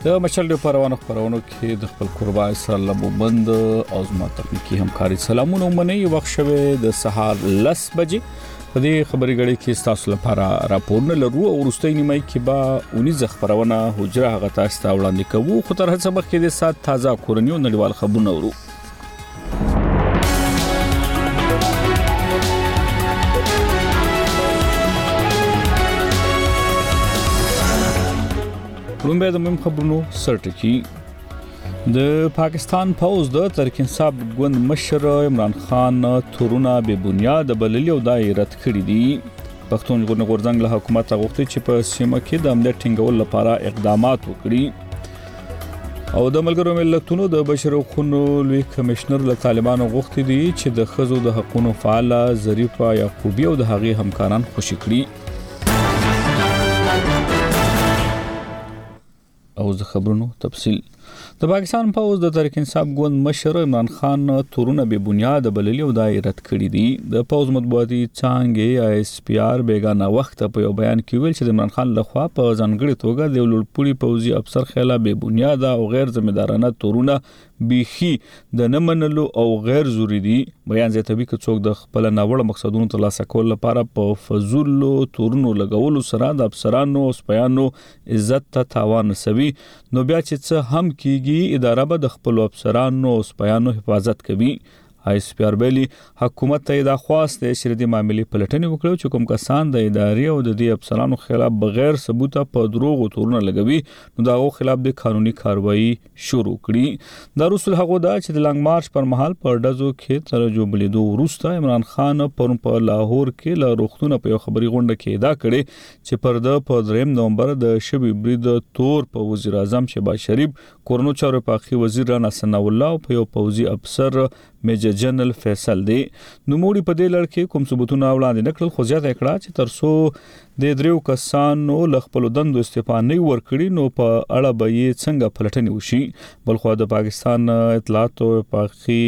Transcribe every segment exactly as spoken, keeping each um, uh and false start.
د مشل د پروانو خبرونو کې د خپل قربا سره لبوبند او زما تخنیکی همکاري سلامونه مني وخت شوه د سهار لس بجې په دې خبري غړي کې تاسو لپاره راپورونه لرو او ورستۍ نیمه کې با اونیز خبرونه حجره هغه تاسو ته وړاندې کوو خو تر هڅه مخکې د سات تازه کورنیو نړیوال خبرونه ورو لومبه د مهم خبرونو سرټکی د پاکستان فوج د ترک انصاف ګوند مشر عمران خان تورونه به بنیاد بللی او دایرت کړی دي پښتون ژغورنې غورځنګ له حکومت غوښتي چې په سیمه کې د امنیت ټینګول لپاره اقدامات وکړي او د ملګرو ملتونو د بشري حقوقو لوی کمشنر له طالبانو غوښتي دي چې د خزو د حقوقو فعال ظریفه یعقوبی او د هغې همکاران خوشی کړي او د خبرونو تفصیل د پاکستان فوج د تحریک انصاف ګوند مشر عمران خان تورونه به بنیاد بللی او دایرت کړی دي د فوج مطبوعاتي څانګې آی اس پی آر بیگانه وخت په یو بیان کې ویل چې د عمران خان لخوا په ځانګړي توګه د لوړپوړي فوجي افسر خلا به بنیاد او غیر ذمہدارانه تورونه بيخي د نمنلو او غیر ضروري دي بیان زیاتوي چې څوک د خپل ناوړه مقصدونو ترلاسه کول لپاره په فزول تورونو لګولو سره د افسرانو او سپیانو عزت ته تاوان رسوي نو بیا چې څه هم کیږي اداره به د خپل افسرانو او سپیانو حفاظت کوي آی اس پی آر بیلی حکومت ته دا خواست چې د معاملې پلټنې وکړي چې کوم کسان د ادارې او د دې افسرانو خلاف بغیر ثبوت په دروغ تورونه لګوي نو داغو خلاف د قانوني کاروایی شروع کړي د رسول هغه دا چې د لانګ مارچ پر مهال په ډزو کې تر جوړېدو وروسته عمران خان پرون په لاهور کې له روختونه په خبري غونډه کې ادا کړي چې پر د په دریم نومبر د شبي برید تور په وزیر اعظم شهباز شریف کورونو چارو پاخي وزیر رانا ثنا الله په یو پوزي افسر میجر جنرال فیصل دی نو موړي په دې لړ کې کوم ثبوتونه وړاندې نکړل خو زیاته کړه چې ترسو د دریو کسانو ل خپل دندو استعفا نه ورکړي نو په اړه به یې څنګه پلټنې وشي بلخو د پاکستان اطلاعات او پاخي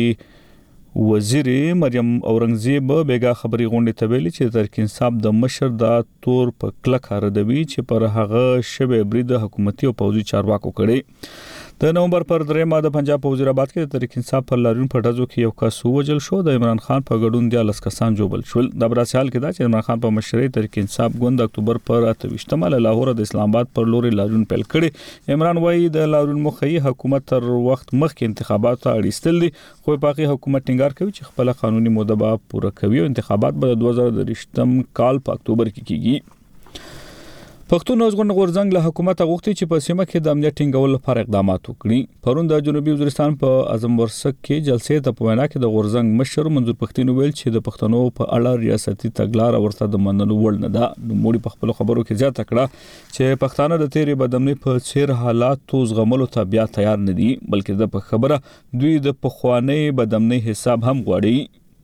وزیر مریم اورنګزیب بیگا خبري غونډه ته ویلي چې ترک انصاف د مشر د تور په کلک هردوي چې پر هغه شبه برید حکومتي او پوځي چارواکو کړي د نومبر پر درېمه د پنجاب په وزیرآباد کې د تحریک انصاف پر لاریون په ډزو کې یو کس وژل شو د عمران خان په ګډون د لس کسان جوړل شول د براسال کې دا چې عمران خان په مشرۍ تحریک انصاف ګوند د اکتوبر پر اتهشتمه له لاهور د اسلام آباد پر لوري لاریون پیل کړي عمران وایي د لاریون مخې حکومت تر وخت مخکې انتخابات اړیستل دي خو پاکي حکومت ټینګار کوي چې خپل قانوني موده پوره کوي او انتخابات به د دوه زره دریشتم کال په اکتوبر کې کیږي پښتون ژغورنې غورځنګ له حکومت غوښتي چې په سیمه کې د امنیت ټینګول لپاره اقدامات وکړي پرون د جنوبي وزیرستان په اعظم ورسک کې جلسې ته په وینا کې د غورځنګ مشر منظور پښتين ویل چې د پښتنو په اړه ریاستي تګلار ورته د منلو وړ نه ده نو موږ په خپل خبرو کې زیاته کړه چې پښتانه د تیرې بدمنۍ په څیر حالات زغملو ته بیا تیار نه دي بلکې د په خبره دوی د پخوانی بدمنۍ حساب هم غواړي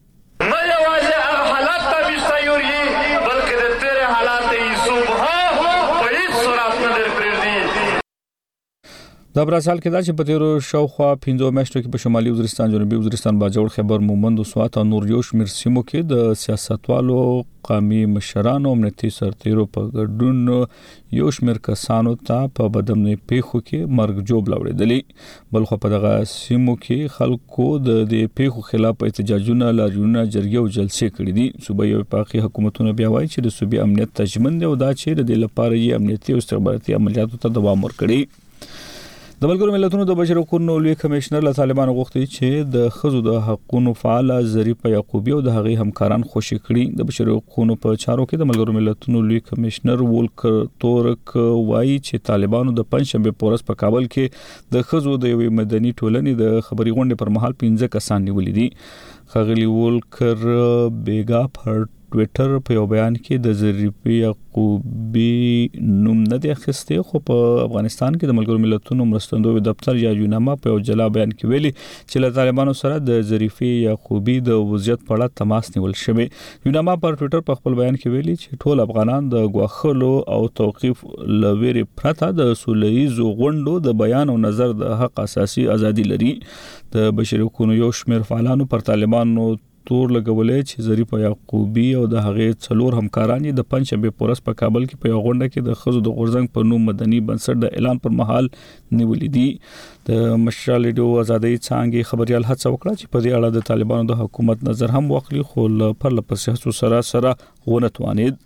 د براسال کې دا چې په تیرو شاوخوا پنځو میاشتو کې په شمالي وزیرستان جنوبي وزیرستان باجوړ خیبر مومند او سوات او نور یو شمیر سیمو کې د سیاستوالو قومي مشرانو امنیتي سرتیرو په ګډون یو شمیر کسانو ته په بدمنۍ پیښو کې مرګ جوړ لوړېدلی بلخو په دغه سیمو کې خلکو د دې پیښو خلاف احتجاجونه لاریونونه جرګې او جلسې کړې دي صوبایي او پاکي حکومتونه بیا وایي چې د صوبې امنیت تضمین دی او دا چې د دې لپاره یې امنیتي او استخباراتي عملیاتو ته دوام ورکړي د ملګرو ملتونو د بشري حقوقو لوی کمشنر له طالبانو غوښتي چې د خزو د حقوقو فعال ظریفه یعقوبی او د هغې همکاران خوشی کړي د بشري حقوقو په چارو کې د ملګرو ملتونو لوی کمشنر وولکر تورک وایي چې طالبانو د پنځشنبه پورس په کابل کې د خزو د یوې مدني ټولنې د خبري غونډې پر مهال پنځه کسان نیولې دي خغلی وولکر بیگا پر ټوئیټر په یو بیان کې د ظریفه یعقوبی نوم نه دی اخیسته خو په افغانستان کې د ملګرو ملتونو مرستندوی دفتر یا یوناما په یو جلا بیان کې ویلي چې له طالبانو سره د ظریفه یعقوبی د وضعیت په اړه تماس نیول شوی یوناما پر ټوئیټر په خپل بیان کې ویلي چې ټول افغانان د غواخلو او توقيف لويري پرته د سولهیزو غونډو د بیان او نظر د حق اساسي ازادي لري د بشري حقوقو یو شمېر فعالانو پر طالبانو تور لګولې چې ظریف یعقوبی او د هغې څلور همکاران د پنځشنبه پورس په کابل کې په یو غونډه کې د ښځو د غورځنګ په نوم مدني بنسټ د اعلان پر مهال نیولې دي. د مشال ریډیو ازادۍ څانګې خبريال هڅه وکړه چې په دې اړه د طالبانو د حکومت نظر هم واخلي، خو پر لپسې هڅو سره سره ونه توانید.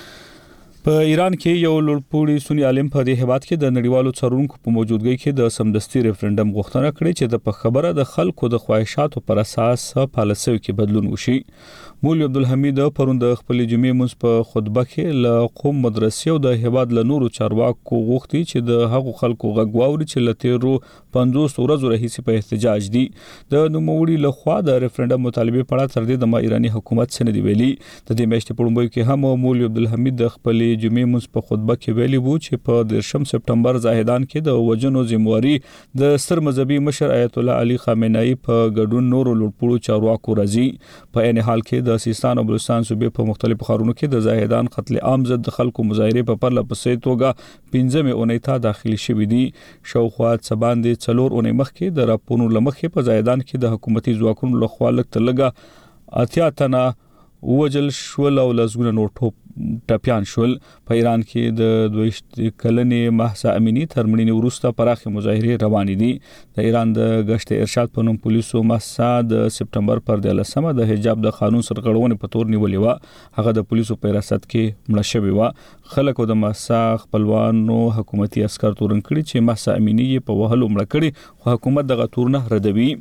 په ایران کې یو لوړپوړی سنی عالم په دې هیواد کې د نړیوالو څارونکو په موجودګۍ کې د سمدستي ریفرندم غوښتنه کړې چې د په خبره د خلکو د خواهشاتو پر اساس پالیسیو کې بدلون وشي. مولوی عبدالحمید پرون د خپل جمعې منځ په خطبه کې له قوم مدرسې او د هیواد له نورو چارواکو غوښتي چې د هغو خلکو غږ واوري چې له تیرو پنځوس ورځو راهیسې په احتجاج دي. د نوموړي لخوا د ریفرندم مطالبه په اړه تر دې د ما ایرانی حکومت څخه دی ویلي. د دې میاشتې په لومړیو کې هم مولوی عبدالحمید د خپل جمعې منځ په خطبه کې ویلي وو چې په دیرشم سپټمبر زاهدان کې د وجنو ذمہواری د ستر مذهبي مشر آیت الله علي خامنه‌ای په ګډون نورو لوړپوړو چارواکو راځي. په عین حال کې د سیستان او بلوچستان صوبې په مختلفو ښارونو کې د زاهدان قتل عام ضد د خلکو مظاهره په پرله پسې توګه پنځمه اونۍ ته داخلي شوې دي. شاوخوا څه باندې څلور اونۍ مخکې د راپورونو لمخې په زاهدان کې د حکومتي ځواکونو لخوا لږ تر لږه اتیا تنه وجل شول او لزګونه نور ټوپ ټپيان شول. په ایران کې د دویشت کلنې مهسا امینی تر مړینې وروسته پراخه مظاهره روانې دي. د ایران د غشت ارشاد په نوم پولیسو مهسا د سپټمبر پر دلسمه د حجاب د قانون سرغړونې په تور نیولې و. هغه د پولیسو په حراست کې مړه شوې و. خلکو د مهسا خپلوانو حکومتي عسكر تورن کړي چې مهسا امینی په وهلو مړه کړي، خو حکومت دغه تورنه ردوي.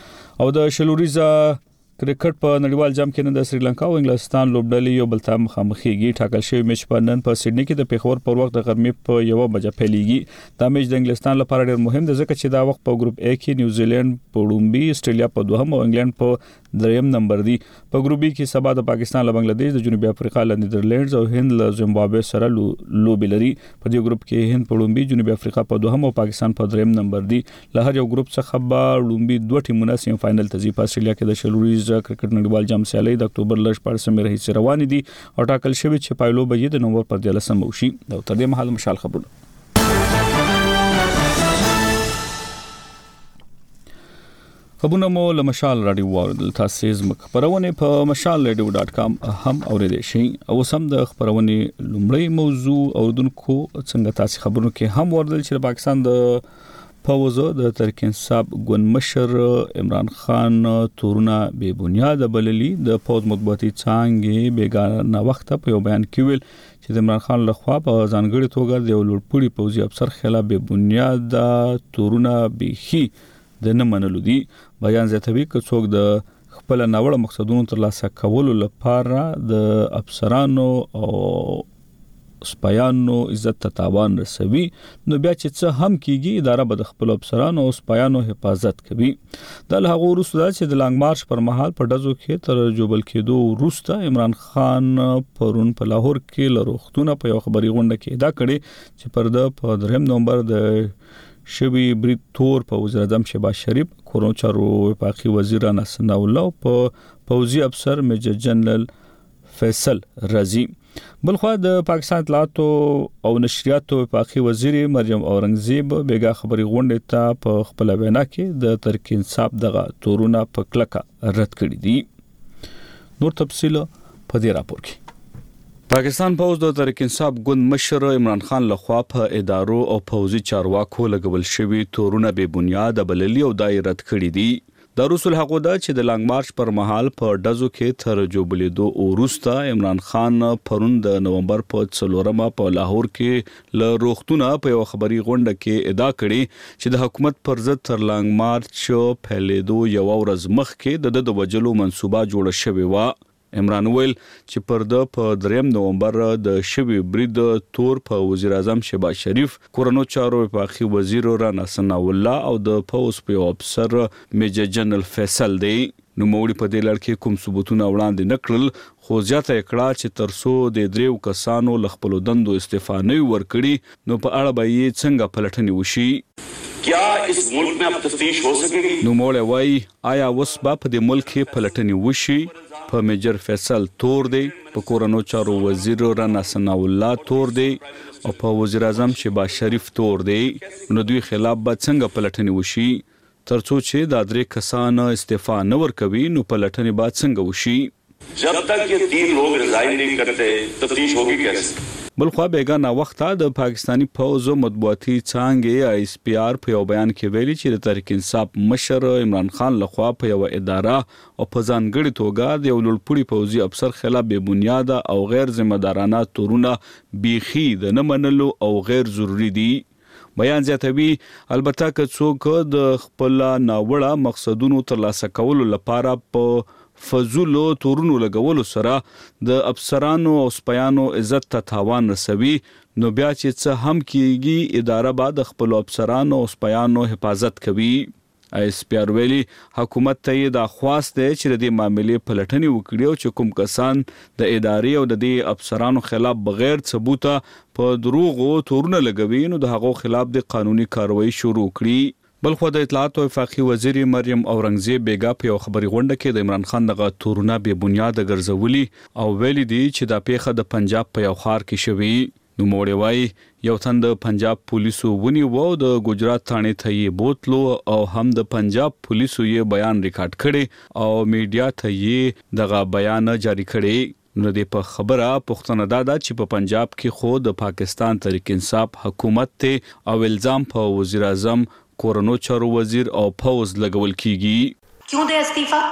او د شلوریزا کرکټ په نړیوال جام کې نن د سریلانکا او انګلستان لوبډلې یو بل ته مخامخېږي. ټاکل شوی میچ په نن په سېډني کې د پیښور پر وخت د غرمې په یو بجې پیلېږي. دا میچ د انګلستان لپاره ډېر مهم دی ځکه چې دا وخت په ګروپ A کې نیوزیلند په لومړي، استرالیا په دوهم او انګلند په دریم نمبر دی. په ګروپ B کې سبا د پاکستان له بنگلاديش، د جنوبي افریقا له نیدرلینډز او هند له زیمبابوې سره لوبې لري. په دې ګروپ کې هند په لومړي، جنوبي افریقا په دوهم او پاکستان په دریم نمبر دی. له هر یو ګروپ څخه به لومړي دوه ټیمونه سیم فائنل ته ځي. په استرالیا کې د شلوریز کرکټ نړیوال جام سیالي د اکتوبر لږ پړسمې راهیسې روانې دي او ټاکل شوی چې پایلو به د نومبر پر دلسمه وشي. دا تر دې مهال مشال خبرونه. خبرونه مو له مشال رادیو واردل. تاسو زموږ خبرونه په مشال رادیو ډاټ کام هم اوریدئ شئ. او سم د خبرونه لومړی موضوع اوردونکو څنګه تاسو خبرونه کې هم واردل چې پاکستان د پوز د تحریک انصاف ګوند مشر عمران خان تورونه بے بنیاد بللی. د پوز مطبوعاتي څانګې بیګانه وخت په یو بیان کې ویل چې د عمران خان لخوا په ځانګړي توګه د یو لوړپوړي پوځي افسر خلاف بے بنیاد تورونه بيخي د نه منلو دي. بیان زیاتوي چې څوک د خپل ناوړه مقصدونو ترلاسه کولو لپاره د افسرانو او سپایانو عزت ته تاوان رسوي، نو بیا چې څه هم کیږي اداره به د خپل افسرانو او سپایانو حفاظت کوي. د هغه وروسته چې د لانګ مارچ پر مهال په ډزو کې تر جوبل کېدو وروسته عمران خان پرون په لاهور کې لروختونه په یو خبري غونډه کې ادا کړي چې پر د په دریم نومبر د شبي برید تور په وزیر اعظم شهباز شریف، کورونو چارو وفاقي وزیر انس الله په پوځي افسر میجر جنرال فیصل رضی. بلخوا د پاکستان اطلاعات او نشریات وفاقي وزیر مریم اورنګزیب بیګا خبري غونډه ته په خپل وینا کې د تحریک انصاف دغه تورونه په کلکه رد کړی دي. نور تفصیل په دې راپور کې. پاکستان پوز د تحریک انصاف ګوند مشر عمران خان لخوا په ادارو او پوځي چارواکو لګول شوی تورونه بے بنیاد بللی او دای رد کړی دي. د رسول حقو دا چې د لانګ مارچ پر مهال په ډزو کې تر جوبلیدو وروسته عمران خان پرون د نومبر په څلورمه په لاهور کې له روختونه په یو خبري غونډه کې ادا کړي چې د حکومت پر ضد تر لانګ مارچ پیلېدو یو ورځ مخکې د د وجلو منصوبه جوړه شوې و. عمران ویل چې پر د په دریم نومبر د شوی برید تور په وزیر اعظم شهباز شریف، کورونو چارو وفاقي وزیر انس الله او د پوز په افسر میجر جنرال فیصل دی. نو موړي په دې لړ کې کوم ثبوتونه وړاندې نکړل، خو ځاته کړه چې ترسو د دریو کسانو لخپل دندو استعفا نه ورکړي، نو په اړه به یې څنګه پلټنې وشي. کیا اس ملک میں اب تفتیش ہو سکے گی؟ نو موړي وای آیا وس با په دې ملک کې پلټنې وشي؟ په میجر فیصل تور دی، په کورونو چارو وزیر انس الله تور دی او په وزیر اعظم شهباز شریف تور دی. نو دوی خلاف به څنګه پلټنې وشي؟ ترڅو چې دا درې کسان استعفا نه ورکوي نو پلټنې به څنګه وشي. जब तक ये तीन लोग रिजाइन नहीं करते तफ्तीश होगी कैसे. بلخوا بیګا نا وخته د پاکستانی فوج مطبوعاتي څانګې آی اس پی آر په یو بیان کې ویلي چې د تحریک انصاف مشر عمران خان لخوا په یو اداره او په ځانګړي توګه د یو لوړپوړي پوځي افسر خلاف بې بنیاده او غیر ذمہ دارانه تورونه بیخي د نه منلو او غیر ضروري دي. بیان زیاتوي البته که څوک د خپل ناوړه مقصدونو ترلاسه کولو لپاره په فزولو تورونو لګولو سره د افسرانو او سپیانو عزت ته تاوان رسوي نو بیا چې څه هم کیږي اداره به د خپل افسرانو او سپیانو حفاظت کوي. آی اس پی آر ویلي حکومت ته دا خواست دی چې د دې معاملې پلټنې وکړي او چې کوم کسان د ادارې او د دې افسرانو خلاف بغیر ثبوته په دروغو تورونه لګوي نو د هغو خلاف د قانوني کاروایی شروع کړي. بلخو د اطلاعات او وفاقي وزیر مریم اورنګزیب بیګا په یو خبري غونډه کې د عمران خان دغه تورونه بې بنیاده ګرځولي او ویلي دي چې دا پیښه د پنجاب په یو ښار کې شوې. نو موړی وای یو تن د پنجاب پولیسو ونی وو د ګجرات ثانې ته یې بوتلو او هم د پنجاب پولیسو یې بیان ریکارډ کړي او میډیا ته یې دغه بیان جاری کړي. نو د په خبره پښتنه دادا چې په پنجاب کې خو د پاکستان تحریک انصاف حکومت ته او الزام په وزیر اعظم کورونو چارو وزیر او فوز لګول کیږي. کیوں دے استعفا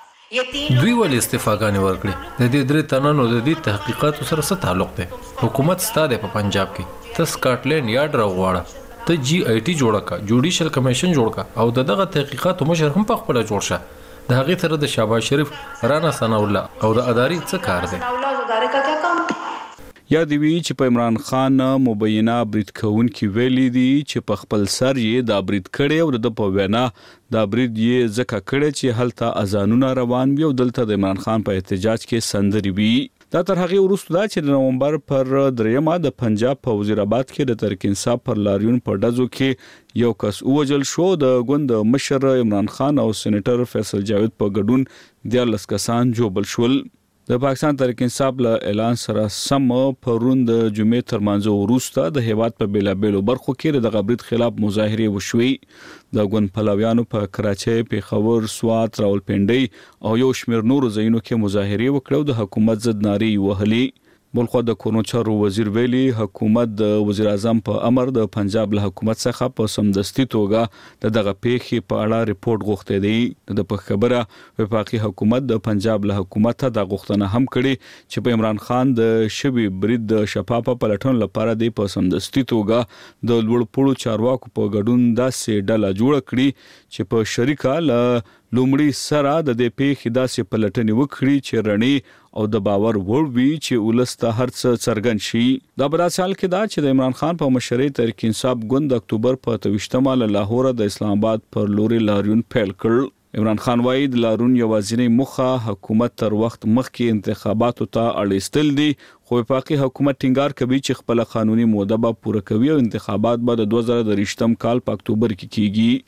دوی ول استعفاګانې ورکړي د دې درې تنانو د دې تحقیقات سره څه تعلق دی؟ حکومت ستاده په پنجاب کې ته سکاټلند یارډ راغواړه ته جی آی ټی جوړه کا جوډیشل کمیشن جوړ کا او دغه تحقیقات مشر هم په خپل جوړ شه د هغه سره د شهباز شریف رانا ثنا الله او د اداري څه کار دی؟ ادارے کا کیا کام؟ یا دی وی چې په عمران خان مبینه برید کون کې ویلي دي چې په خپل سر یې دا برید کړي او د په وینا دا برید یې ځکه کړي چې هلته اذانونه روان وي او دلته د عمران خان په احتجاج کې سندري وي. دا تر هغه وروسته دا چې د نومبر پر دریمه د پنجاب په وزیرآباد کې د تحریک انصاف پر لاریون په ډزو کې یو کس وژل شو. د ګوند مشر عمران خان او سېنیټر فیصل جاوید په ګډون دیارلس کسان جوبل شول. د پاکستان تحریک انصاف له اعلان سره سم پرون د جمعې تر منځ وروسته د هیواد په بیلابېلو برخو کې د غبرید خلاف مظاهره وشوې. د ګوند پلویانو په کراچۍ، پیښور، سوات، راولپنډۍ او یو شمېر نورو ځایونو کې مظاهره وکړو د حکومت ضد نارې وهلې. بلخو د کورونو چارو وزیر ویلي حکومت د وزیر اعظم په امر د پنجاب له حکومت څخه په سمدستي توګه د دغه پیښې په اړه ریپورت غوښتي دي. د په خبره وفاقي حکومت د پنجاب له حکومت د غوښتنه هم کړي چې په عمران خان د شوی برید د شفافه پلټون لپاره د په سمدستي توګه د لوړپوړو چارواکو په ګډون داسې ډله جوړ کړي چې په شریکه له لومړی سره د دې پیښې داسې پلټنې وکړي چې رڼې او د باور وړ وي چې ولسته هر څه څرګند شي. دا په داسې حال کې دا چې د عمران خان په مشرۍ تحریک انصاف ګوند د اکتوبر په اتویشتمه له لاهور د اسلام آباد پر لوري لاریون پیل کړ. عمران خان وايي د لاریون یوازینی موخه حکومت تر وخت مخکې انتخاباتو ته اړیستل دي خو وفاقي حکومت ټینګار کوي چې خپل قانوني موده به پوره کوي او انتخابات به د دوه زره دریشتم کال په اکتوبر کې کیږي.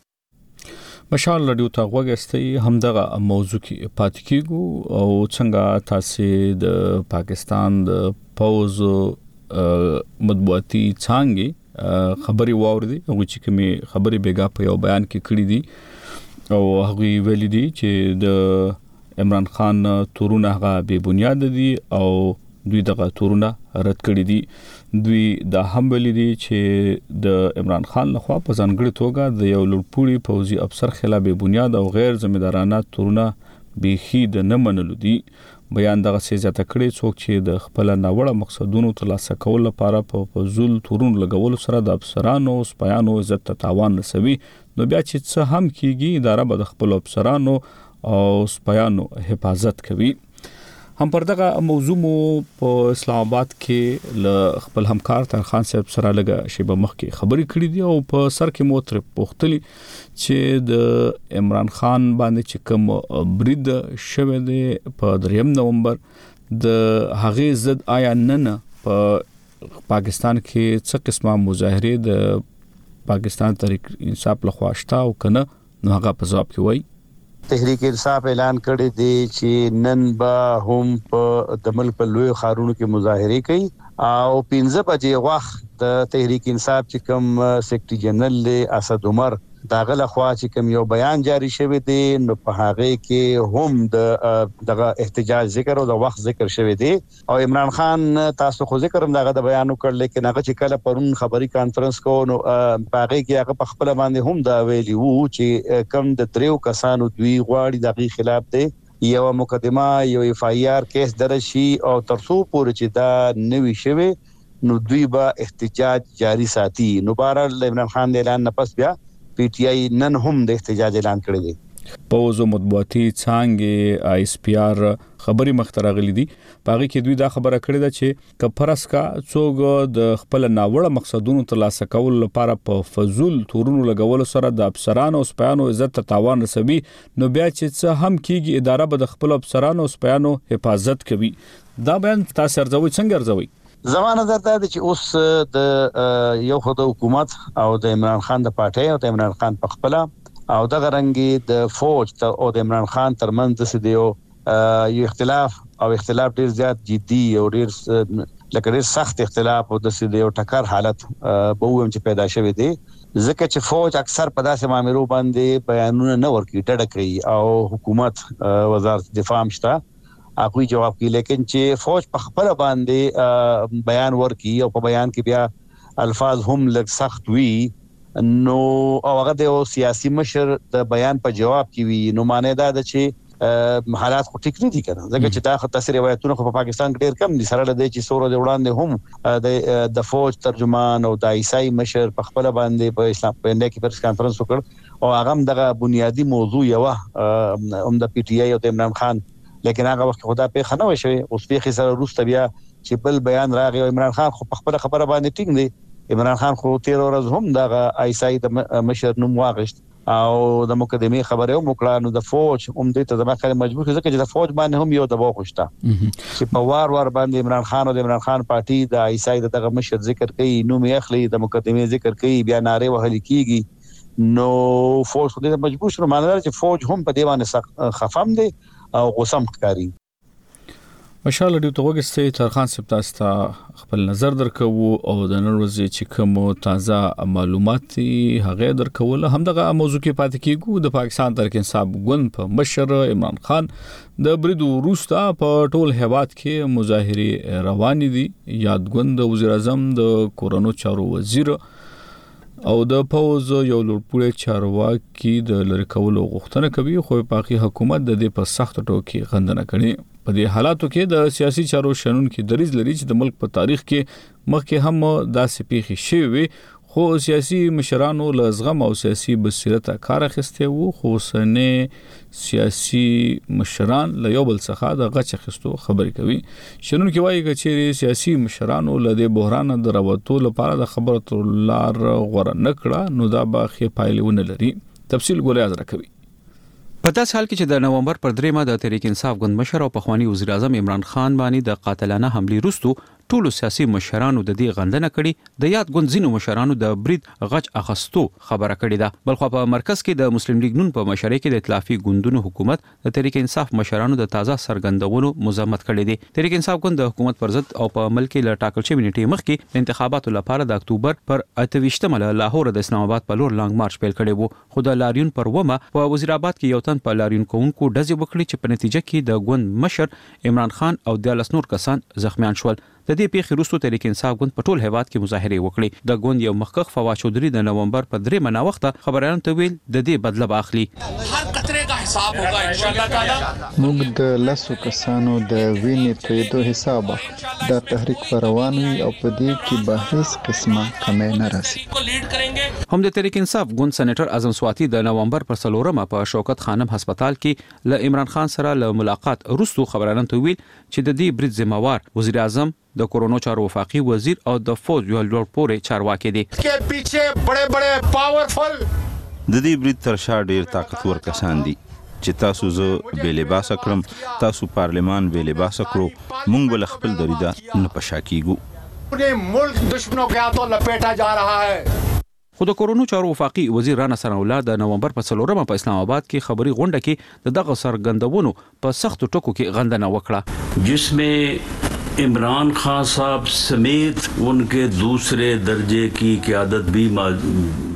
مشال رادیو ته غوښتي همدغه موضوع کې پاتې کیږو او څنګه تاسو د پاکستان د پوز مطبوعاتي څانګې خبري واوردي او چې کومي خبري بیګا په یو بیان کې کړې دي او هغه ویلي دي چې د عمران خان تورونه هغه بې بنیاد دي او دوی دغه تورونه رد کړی دي. دوی دا هم ویلي دي چې د عمران خان لخوا په ځانګړي توګه د یو لوړپوړي پوځي افسر خلاف بې بنیاد او غیر ذمہ دارانه تورونه بیخي د نه منلو دي. بیان دغه سیاست کړي څوک چې د خپل ناوړه مقصدونو ترلاسه کول لپاره په فزول تورون لګول سره د افسرانو او سپیانو عزت ته تاوان رسوي نو بیا چې څه هم کیږي اداره به د خپل افسرانو او سپیانو حفاظت کوي. هم پر دغه موضوع مو په اسلام آباد کې ل خپل همکار تر خان صاحب سره لګه شیبه مخ کې خبرې کړې دي او په سر کې مو تر پوښتلي چې د عمران خان باندې چې کوم برید شوه دی په دریم نومبر د هغه ضد آیا نن په پاکستان کې څه قسمه مظاهره د پاکستان تحریک انصاف لخوا شته او کنه نو هغه په جواب کې وایي. تحریک انصاف اعلان کړی دی چې نن به هم په د ملک په لوی خارونو کې مظاهره کوي او پنځه بجې وخت د تحریک انصاف چې کوم سیکریټری جنرال اسد عمر داغه لخوا چې کوم یو بیان جاری شوی دی نو په هغه کې هم د دغه احتجاج ذکر او د وخت ذکر شوی دی او عمران خان تاسو خو ذکر هم دغه د بیان وکړ لیکن هغه چې کله پرون خبري کانفرنس کو نو په هغه کې هغه په خپل باندې هم دا ویلی وو چې کم د تریو کسانو دوی غواړي دغه خلاف دی یو مقدمه یو اف ای آر کیس درج شي او ترڅو پورې چې دا نوي شوی نو دوی به احتجاج جاری ساتي نو بهرحال عمران خان د اعلان نه پس بیا پی ټی آی نن هم د احتجاج اعلان کړی دی پوز مطبوعاتي څانګې آی اس پی آر خبري مخترغلي دي باغی کې دوی دا خبره کړې ده چې کفرس کا څوګ د خپل ناوړه مقصدونو ترلاسه کول لپاره په فزول تورونو لګول سره د افسرانو او سپیانو عزت ته تاوان رسوي نو بیا چې څه هم کیږي اداره به د خپل افسرانو او سپیانو حفاظت کوي دا بیان تاسو ارزوي څنګه ارزوي زمانه درته د چې اوس د یو خو د حکومت او د عمران خان د پارټي او د عمران خان په خپل او د غرنګي د فوج او د عمران خان ترمنځ د سديو یو اختلاف او اختلاف ډیر زیات جدي او ډیر لکه ډیر سخت اختلاف او د سديو ټکر حالت به ووم چې پیدا شوه دي ځکه چې فوج اکثر په داسې معاملو باندې بیانونه نه ورکړي ډډه کوي او حکومت وزارت دفاع مشته اخوی جواب کی لیکن چې فوج په خپل باندې بیان ورکي او په بیان کې بیا الفاظ هم لږ سخت وي نو او هغه د سیاسي مشر د بیان په جواب کې وي نو معنی دا ده چې حالات خو ټیک نه دي کنه ځکه چې دا تاثیر روایتونه په پاکستان کې ډیر کم دي سره د چې سورو د وړاندې هم د فوج ترجمان او د عیسائی مشر په خپل باندې په اسلام په انډیا کې پریس کانفرنس وکړ او هغه دغه بنیادی موضوع یو هم د پی ټی آی او د عمران خان لیکن هغه وخت خدا په خنه وشوي اوس په خسر روس بیا چې بل بیان راغی عمران خان خو په خپل خبره باندې ټینګ دی عمران خان خو تیر ورځ هم دغه آیسای د مشر نوم واغشت او د مقدمه خبره هم وکړه نو د فوج هم دې ته ځکه خلک مجبور ځکه چې د فوج باندې هم یو دباو خوشته چې په وار وار باندې عمران خان او د عمران خان پارټي د آیسای دغه مشر ذکر کوي نوم یې اخلي د مقدمه ذکر کوي بیا ناره وهل کیږي نو فوج خو دې مجبور شو معنی چې فوج هم په دیوانه خفم دي او غوسم ښکاری ماشاءالله ډیو ته وګستې ترخان سپ تاسو خپل نظر درکو او د نن ورځې چې کوم تازه معلومات هغه درکول هم دغه موضوع کې پاتې کیږي د پاکستان ترک انصاف ګوند په مشر عمران خان د بریدو روستا په ټول هیواد کې مظاهره روان دي یاد ګوند وزیر اعظم د کورونو چارو وزیر او د پوز یو لوړپوړی چارواکي د لری کولو غوښتنه کوي خو پاکي حکومت د دې په سخت ټوکی غندنه کړي په دې حالاتو کې د سیاسي چارو شنن کې دریز لري چې د ملک په تاریخ کې مخکې هم داسې پیښې شوي خو سیاسي مشرانو له زغم او سیاسي بصیرت کار اخیسته وو خو سنه سیاسي مشران له یو بل څخه د غچ اخیستو خبرې کوي شنن کې وایي چې سیاسي مشرانو له دې بحران د راوتو لپاره د خبرو لار غوړه نکړه نو دا به خې پایلونه لري تفصیل ګولې از راکوي په داس حال کې چې د نومبر پر دریمه د تحریک انصاف ګوند مشر او پخوانی وزیر اعظم عمران خان باندې د قاتلانه حمله وروسته ټولو سیاسي مشرانو د دې غندنه کړي د یاد ګوند ځینو مشرانو د برید غچ اخستو خبره کړې ده بلخو په مرکز کې د مسلم لیگ نون په مشرۍ کې د ائتلافي ګوندونو حکومت د تحریک انصاف مشرانو د تازه سرګندونو مذمت کړې دي تحریک انصاف ګوند د حکومت پر ضد او په ملک له ټاکل شوی نیټه مخکې انتخاباتو لپاره د اکتوبر پر اتهشتمه له لاهور د اسلام آباد په لور لانګ مارچ پیل کړی وو خو د لاریون پر ومه په وزیر آباد کې یو تن په لاریون کوونکو ډزې وکړي چې په نتیجه کې د ګوند مشر عمران خان او د لسنور کسان زخمیان شول د دې پیښې وروسته تحریک انصاف ګوند په ټول هیواد کې مظاهره وکړي د ګوند یو مخکخ فواد چودري د نومبر په درې منا وخت خبريان ته ویل د دې بدله باخلي هر قطره کا حساب ہوگا ان شاء الله تعالی موږ د لاسو کسانو د وینې تویدو حساب د تحریک پر روان وي او په دې کې به هیڅ قسمه کمې نه راسي کو لیډ کरेंगे هم د تحریک انصاف ګوند سېنیټر اعظم سواتی د نومبر پر څلورمه په شوکت خانم هسپتال کې ل عمران خان سره له ملاقات وروسته خبريان ته ویل چې د دې برید ذمہوار وزیر اعظم د کورونو چارو وفاقي وزیر او د فوج یو لوړپوړی چارواکي دي کې پیچھے بڑے بڑے پاورفل د دې برید تر شا ډیر طاقتور کسان دي چې تاسو زه به لباس کړم تاسو پارلمان به لباس کړو مونږ ول خپل دریدا نه پشا کیګو پورے ملک دشمنوں کے ہاتھوں لپیٹا جا رہا ہے خو د کورونو چارو وفاقي وزیر رانا سناولا د نومبر په څلورمه په اسلام آباد کې خبري غونډه کې د دغه سرګندونو په سخت ټکو کې غندنه وکړه جسمه इमरान खान साहब समेत उनके दूसरे दर्जे की क़यादत भी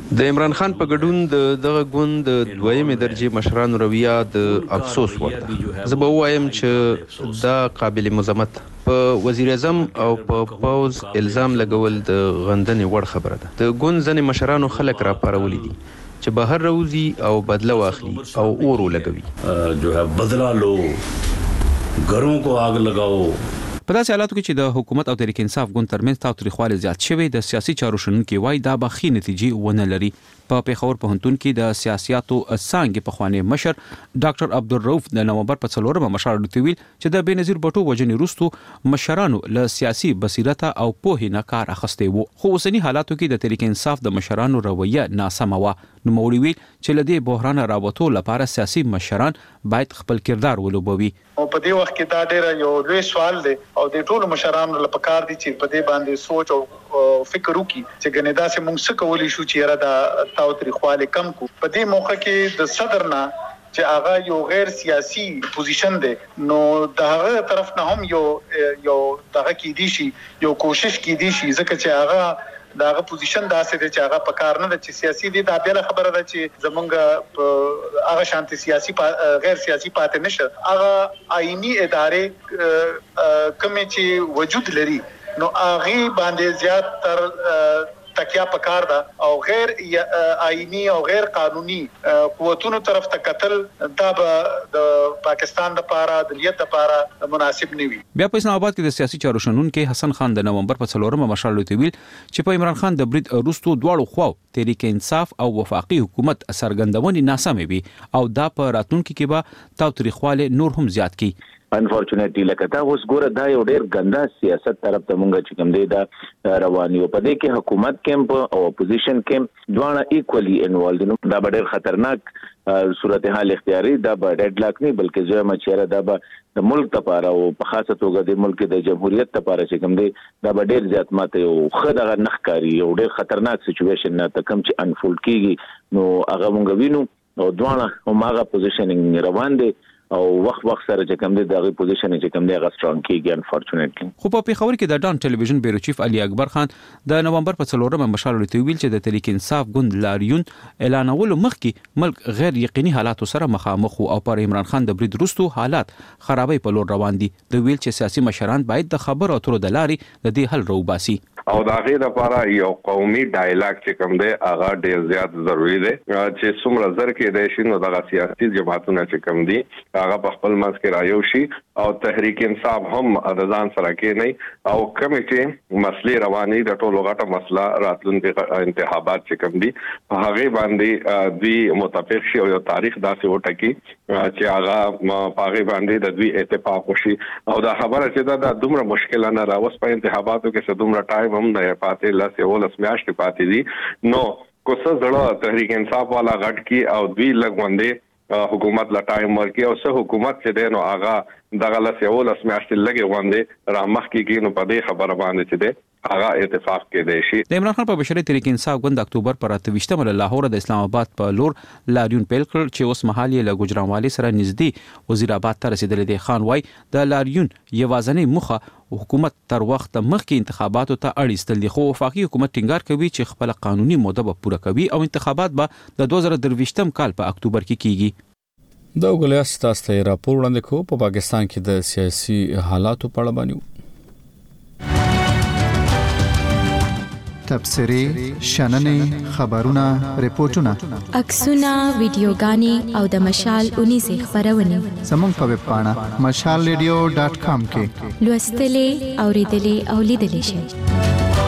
د عمران خان په ګډون د دغه ګوند د دویمې درجې مشرانو رویه د افسوس وړ ده. زه به ووایم چې دا قابل مذمت په وزیر اعظم او په پوز الزام لګول د غندنې وړ خبره ده. د ګوند ځینې مشرانو خلک راپارولي دي چې بهر راوځي او بدله واخلي او اور ولګوي. جو ہے بدلا لو، घरों को आग लगाओ. په داسې حالاتو کې چې د حکومت او تحریک انصاف ګوند ترمنځ تاوتریخوالی زیات شوی، د سیاسي چارو شنونکي وایي دا به ښې نتیجې ونه لري. په پیښور پوهنتون کې د سیاسياتو څانګې پخوانی مشر ډاکټر عبدالرؤف د نومبر په څلورمه مشال ورته ویل چې د بېنظیر بټو وژنې وروسته مشرانو له سیاسي بصیرت او پوهې نه کار اخیستی وو، خو اوسني حالاتو کې د تحریک انصاف د مشرانو رویه ناسمه وه. نوموړي ویل چې له دې بحران راوتو لپاره سیاسي مشران باید خپل کردار ولوبوي. او په دې وخت کې دا ډېر یو لوی سوال دی او د ټولو مشرانو لپاره پکار دي چې په دې باندې سوچ او فکر وکړي چې ګنې دا سه موږ څه کولی شو چې را دا تاوتریخواله کم کو. په دې موخه کې د صدر نه چې هغه یو غیر سیاسي پوزیشن دی، نو د هغه طرف نه هم یو یو دغه کې دي شي یو کوشش کې دي شي، ځکه چې هغه داغه پوزیشن داسې دی چې هغه په کار نه د چې سیاسي دي. دا بل خبره ده چې زمونږ هغه شانتي سیاسي غیر سیاسي پاتې نشه. هغه آئینی ادارې کوم چې وجود لري نو هغه باندې زیات تر تکیا پکار ده او غیر آئینی او غیر قانوني قوتونو طرف ته قتل دا د پاکستان لپاره د ملت لپاره مناسب نه وي. بیا په اسلام آباد کې د سیاسي چارو شنونکي حسن خان د نومبر په څلورمه مشال ورته ویل چې په عمران خان د برید وروسته دواړو خواو تحریک انصاف او وفاقي حکومت سرګندونې ناسمې وي او دا په راتلونکي کې به تاوتریخواله نور هم زیات کړي. انفورچونټلی لکه تا اوس ګوره دا یو ډیر ګندا سیاست طرف ته مونږ چې کوم دی دا رواني او په دې کې حکومت کیمپ او اپوزیشن کیمپ دواړه ایکوالي انوالد نو دا ډیر خطرناک صورتحال اختیاري، دا به ډیډ لاک نه بلکې زه مچره دا به د ملک لپاره او په خاصه توګه د ملک د جمهوریت لپاره چې کوم دی دا به ډیر زیات ماته یو خدغه نخکاری او ډیر خطرناک سچويشن نه ته کوم چې انفولډ کیږي نو هغه مونږ وینو او دواړه هماغه پوزیشنینګ روان دي او وخت وخت سره چې کوم دی دغه پوزیشن چې کوم دی هغه سترونګ کیږي انفورچونټلی. خو په پیښور کې د ډان ټلویزیون بیرو چیف علي اکبر خان د نومبر په څلورمه مشال ورته ویل چې د تحریک انصاف ګوند لاریون اعلانولو مخکې ملک غیر یقیني حالاتو سره مخامخ او پر عمران خان د برید وروسته حالات خرابې په لور روان دي. د ویل چې سیاسي مشران باید د خبرو اترو د لارې د دې حل راوباسي او دا غیر لپاره یو قومي ډایلاګ چې کوم دی هغه ډیر زیات ضروری دی چې څومره زر کې د شینو دغه سیاسي جماعتونه چې کوم دي هغه په خپل منځ کې رايو شي او تحریک انصاف هم د ځان سره کې نه او کمیټي مسلې رواني د ټولو غټه مسله راتلونکي انتخابات چې کوم دي هغه باندې دوی متفق شي او یو تاریخ داسې وټکی چې هغه پاغي باندې د دوی اتفاق وشي او دا خبره چې دا دومره مشکل نه راوس په انتخاباتو کې څه دومره ټایم هم نه پاتې لاسه ولس میاشتې پاتې دي نو کوڅه زړه تحریک انصاف والا غټ کی او دوی لګوندې حکومت لا ټایم ورکی او سه حکومت چې دین او هغه دغه لاسه ولس میاشتې لګي وندې را مخ کیږي نو په دې خبره باندې چې ده هغه اتفاق کې دی شي. د عمران خان په بشري تحریک انصاف ګوند اکتوبر پر اتويشتمه له لاهور د اسلام آباد په لور لاریون پیل کړ چې اوس مهال یې له ګجرانوالي سره نږدې وزیر آباد ته رسیدلی دی. خان وای د لاریون یوازنۍ مخه حکومت تر وخت مخکې انتخاباتو ته اړ ایستل دي، خو وفاقي حکومت ټینګار کوي چې خپل قانوني موده به پوره کوي او انتخابات به د دوه زره درویشتم کال په اکتوبر کې کیږي. دا وګړي ستاسو ته راپور وړاندې کوو په پاکستان کې د سیاسي حالاتو په اړه باندې تبصري شننې خبرونه ریپورتونه عکسونه ویډیوګانې او د مشال اونیزه خبرونه زموږ په ویب پاڼه مشال ریډیو ډاټ کام کې لوستلې اوریدلې او لیدلې شئ.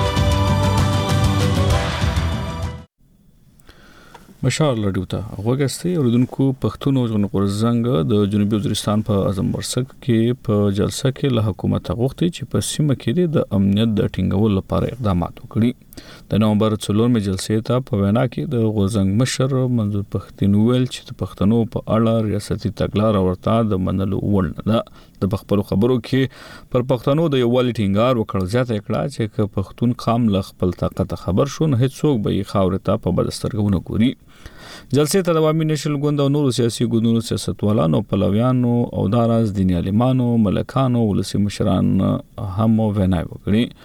مشال رادیو ته غوښتي اوریدونکو پښتون ژغورنې غورځنګ د جنوبي وزیرستان په اعظم برسک کې په جلسه کې له حکومت غوښتي چې په سیمه کې د امنیت د ټینګولو لپاره اقدامات وکړي. د نومبر څلورمې جلسې ته په وینا کې د غورځنګ مشر منظور پښتين ویل چې د پښتنو په اړه ریاستي تګلارې ورته د منلو وړ نه ده. د خپل خبرو کې پر پښتنو د یووالي ټینګار وکړ، زیاته کړه چې پښتون قام له خپل طاقت خبر شو نه هیڅوک به یې خاورته په بدسترګونه ګوري. جلسې ته د عوامي نشل ګوند او نورو سیاسي ګوندونو سیاستوالانو، پلویانو او داراز دیني عالمانو، ملکانو، ولسی مشران هم ویناي وکړي.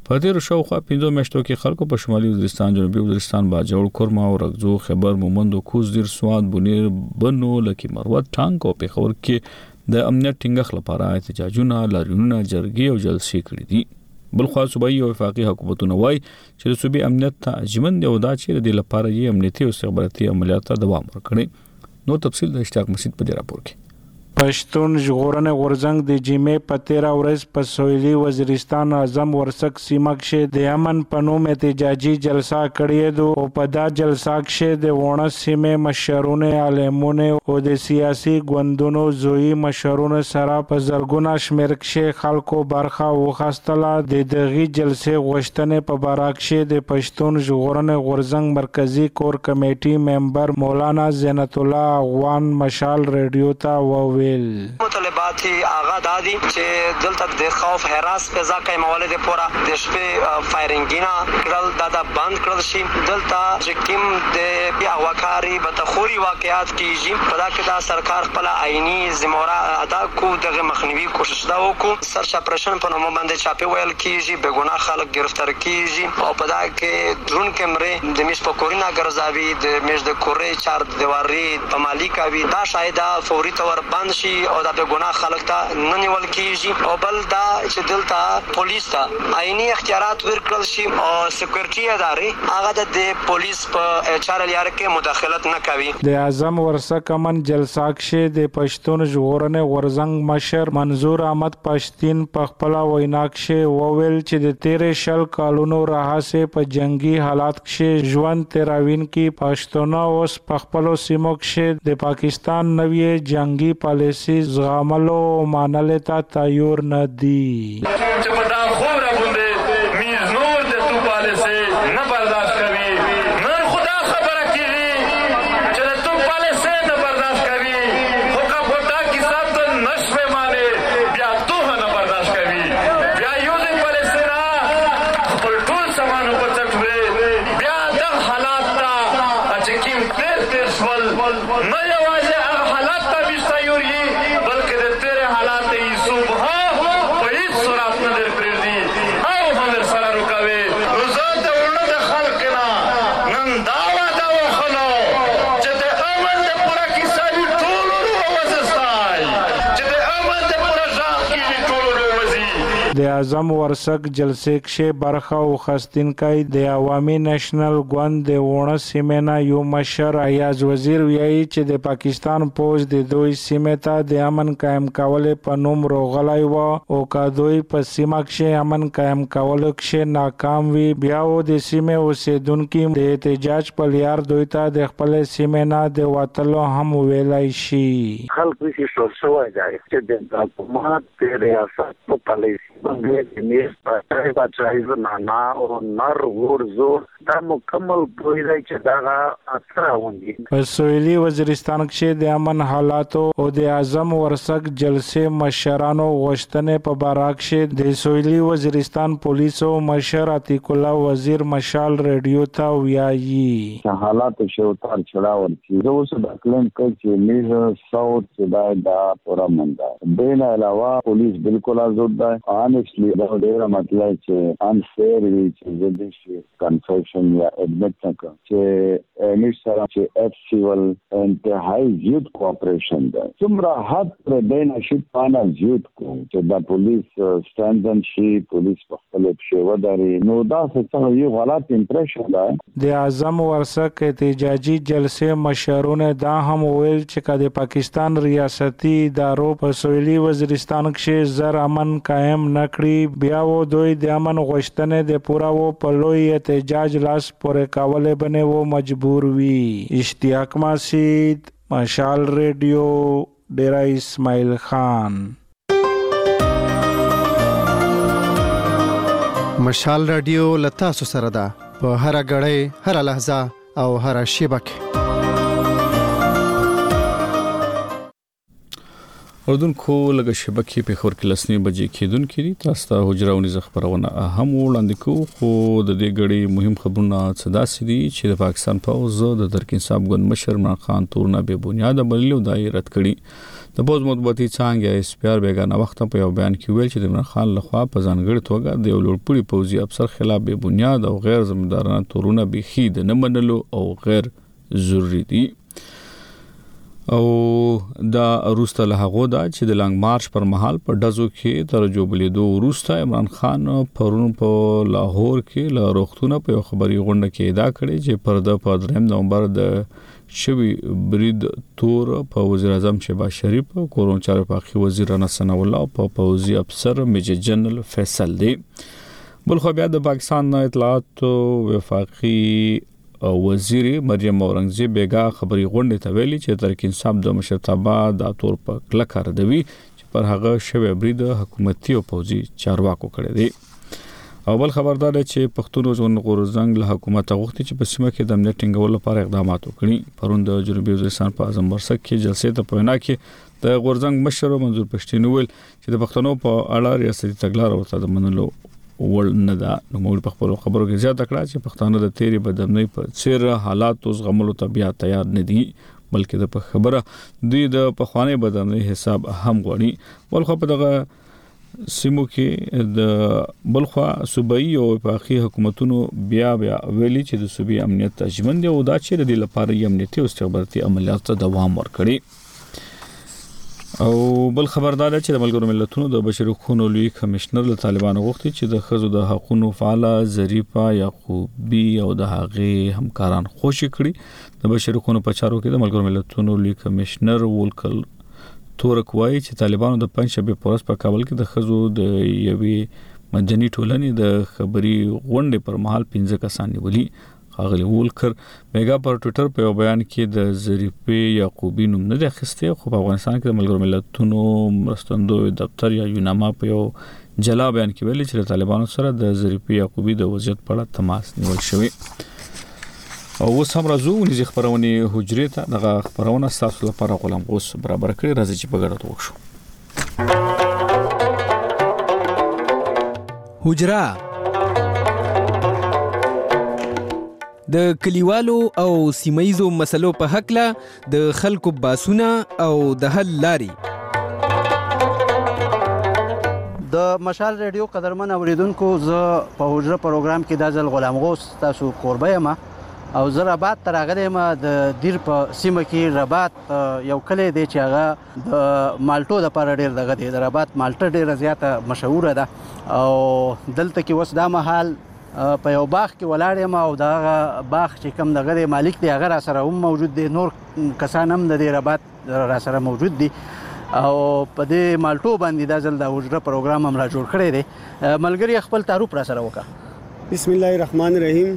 په تیر شاوخوا پنځه میاشتو کې خلکو په شمالي وزیرستان، جنوبي وزیرستان، باجوړ، کورما او رغزو، خیبر، مومند، کوزدیر، سوات، بونیر، بنو، لکی مروت، ټانک او پیښور کې د امنیت ټینګښت لپاره احتجاجونه، لاریونونه، جرګې او جلسې کړې دي. بلخوا صوبایي او وفاقي حکومتونه وایي چې د صوبې امنیت ته ژمن دي او دا چې د دې لپاره یې امنیتي او استخباراتي عملیات ته دوام ورکړي. نو تفصیل د اشتیاق مسجد په دې راپور کې. پښتون ژغورنې غورځنګ د جمعې په تیره ورځ په سویلي وزیرستان اعظم ورسک سیمه کې د امن په نوم احتجاجي جلسه کړې ده او په دا جلسه کې د وونه سیمې مشرونه، عالمونه او د سیاسي ګوندونو زوی مشرونه سره په زرګونه شمېر کې خلکو برخه واخیستله. د دغې جلسې غوښتنې په باره کې د پښتون ژغورنې غورځنګ مرکزي کور کمیټې ممبر مولانا زینت الله افغان مشال ریډیو ته وویل. مطالبات آغا دادی چې دلته د خوف هراس فضا کې مولد پورا د شپې فایرینګینا کړل دا بند کړل شي. دلته چې کوم د بیا وکاري بتخوري واقعات کیږي په دا کې دا سرکار خپل عیني ذمہ ادا کو دغه مخنیوي کوشش دا وکړو. سرچ اپریشن په نوم باندې چاپی ویل کیږي، بے ګناه خلک گرفتار کیږي او په دا کې درون کیمرې د میش په کورینا ګرځاوي، د میش د کورې چار دیواري په مالک اوی دا شاید فوري تور بند شي او دا به ګناه خلک ته نه نیول کیږي. او بل دا چې دلته پولیس ته عیني اختیارات ورکړل شي او سکیورټي ادارې هغه د پولیس په چارې لار کې مداخلت نه کوي. د اعظم ورسک امن جلسه کې د پښتون ژغورنې غورځنګ مشر منظور احمد پښتين په خپل وینا کې وویل چې د تیرې شل کالونو راهسه په جنگي حالات کې ژوند تیراوین کې پښتون اوس په خپل سیمو کې د پاکستان نوې جنگي پالیسي زغملو مانل ته تیار نه دي. چې په دا خوره باندې میز نور د تو پالیسي نه برداشت کوي. نن خدا خبره کیږي چې د تو پالیسي نه برداشت کوي، خو کا پتا کی سات نشوي مانه بیا تو نه برداشت کوي. بیا یو د پالیسي را خپل ټول سامان په تکوي بیا د حالات ته چې کیم تیر تیر سوال نه یوازې هغه حالات ته بيستایوري بلکې د تیر حالات یې صبح په هیڅ صورت نه در پرېږدي او هم سره رکوي. زه د ورنه د خلک نه نن دا وعده وخلو چې د امن د پوره کیسه ټول وروځي، چې د امن د پوره ځاخ کې ټول وروځي. د اعظم ورسک جلسې کې برخه واخیستونکي د عوامي نېشنل ګوند د وونه سیمه نه یو مشر ایاز وزیر ویایي چې د پاکستان پوز د دوی سیمه ته د امن قائم کول په نوم روغلای و او کادوی په سیمه کې امن قائم کول کې ناکام وي بیا و د سیمه اوسیدونکو د احتجاج په لار دوی ته د خپل سیمه نه د وټلو هم ویلای شي. خلک چې شوشوي دا چې د حکومت د ریاست په پالیسي باندې د میس په بچایو نه نه او نر ورزو دا مکمل پوری دی چې دا اثر وندي. په سویلي وزیرستان کې د امن حالاتو او د اعظم ورسک جلسې مشرانو غوښتنې په باره کې د سویلي وزیرستان پولیسو مشر عتیق الله وزیر مشال ریډیو ته ویایي حالات شوتار چړاول چې زه اوس د کلم کې چې میز ساوث چې دا پورا مندا دین علاوه پولیس بالکل آزاد ده. honestly دا ډېر مطلب چې unfair وی چې د دې کنفیشن یا اډمټ نه چې انټ سره چې اف سیول انتهایی زیات کوآپریشن ده څومره حد پر دین شي پانا زیات کو چې دا پولیس سټاندن شي پولیس په خپل شیوه داري نو دا څه یو غلط امپریشن ده. د اعظم ورسک احتجاجي جلسې مشرونه دا هم ویل چې د پاکستان ریاستي ادارو په سویلي وزیرستان کې زر امن قائم نکړي بیا و دوی د امن غوښتنې د پورا و په لوی احتجاج لاس پورې کولې بنه و مجبور وي. اشتیاق مسجد مشال ریډیو ډیرا اسماعیل خان. مشال رادیو لتا سره ده په هر غړې هر لحظه او هر شیبه کې. اردوونکو لږه شبکې پېښور کې لسنی بجې کېدونکې دي. تاسو ته حجره ونیزه خبرونه هم وړاندې کوو، خو د دې غړي مهم خبرونه څه داسې دي چې د پاکستان پوځ د ترک انصاف ګوند مشر عمران خان تورونه بې بنیاده بللي او دا یې رد کړي. د پوځ مطبوعاتي څانګې اس پی آر بیګانه وخت په یو بیان کې ویل چې د عمران خان لخوا په ځانګړي توګه د یو لوړپوړي پوځي افسر خلاف بې بنیاده او غیر ذمہدارانه تورونه بیخي د نه منلو او غیر ضروري دي. او دا روسته له هغه دا چې د لانګ مارچ پر مهال په ډزو کې تر جوبلیدو روسته عمران خان پرون په لاهور کې له روختونه په خبري غونډه کې ادعا کړې چې پر د په دریم نومبر د شوی برید تور په وزیر اعظم شهباز شریف او کورون چارو پاخي وزیر انسان الله او په پوزي افسر میجر جنرال فیصل دی. بل خو بیا د پاکستان اطلاعات وفاقي وزیر مریم اورنګزیب بیگا خبري غونډه ته ویلي چې ترک انصاف د مشرتابه د تور په کلک ردوي چې پر هغه شوی برید حکومتي او پوځي چارواکو کړی دی. او بل خبردار چې پښتون ژوند غورزنګ له حکومت غوښتي چې په سیمه کې د امنیت ټینګولو لپاره اقدامات وکړي. پرون د جنوبي وزیرستان په اعظم برسک کې جلسې ته په وینا کې د غورزنګ مشر منظور پښتين ویل چې د پښتنو په اړه ریاستي تګلارې ورته د منلو ول نه دا. نو موږ په خبرو خبرو کې زیاته کړه چې پښتانه د تیری بدمنۍ په څیر حالات اوس غملو ته بیا تیار نه دي، بلکې د په خبره دوی د پخوانی بدمنۍ حساب هم غواړي. بلخو په دغه سیمو کې د بلخو صوبایي او وفاقي حکومتونو بیا بیا ویلي چې د صوبایي امنیت تجمن دی او دا چې د لپاره امنیتي او استخباراتي عملیات ته دوام ورکړي. او بل خبردار چې د ملګرو ملتونو د بشري حقوقو لوی کمشنر له طالبانو غوښتي چې د خزو د حقوقو فعاله ظریفه یعقوبی او د هغې همکاران خوشی کړي. د بشري حقوقو په چارو کې د ملګرو ملتونو لوی کمشنر ولکل تورک وایي چې طالبانو د پنځشنبه پورس په کابل کې د خزو د یوې مدني ټولنې د خبري غونډې پر مهال پنځه کسان نیولي. اغلی ولکر بیگا پر ټوئیټر په بیان کې د ظریفه یعقوبی نوم نه د خسته، خو په افغانستان کې د ملګرو ملتونو مرستندوی دفتر یا یوناما په یو جلا بیان کې ویلي چې طالبانو سره د ظریفه یعقوبی د وضعیت په اړه تماس نیول شوی. او اوس هم راځو ونیزي خبرونه حجرې ته. دغه خبرونه تاسو لپاره غلام اوس برابر کړی، راځي چې په ګډه وښو. حجره د کلیوالو او سیمایزو مسلو په حق له د خلکو باسونه او د حل لاري. د مشال ریډیو قدرمن اوریدونکو، زه په حجره پروګرام کې د ځل غلام غوث تاسو قربه یم او زه رباط ته راغلی یم. د دیر په سیمه کې رباط یو کلی دی چې هغه د مالټو دپاره ډېر دغه دی. د رباط مالټه ډېره زیاته مشهوره ده او دلته کې اوس دا مهال په یو باغ کې ولاړ یم او دغه باغ چې کوم دغه دی مالک دی هغه را سره هم موجود دی، نور کسان هم د دې رباط را سره موجود دي او په دې مالټو باندې دا ځل د حجره پروګرام هم را جوړ کړی دی. ملګري خپل تعارف را سره وکړه. بسم الله الرحمن الرحیم.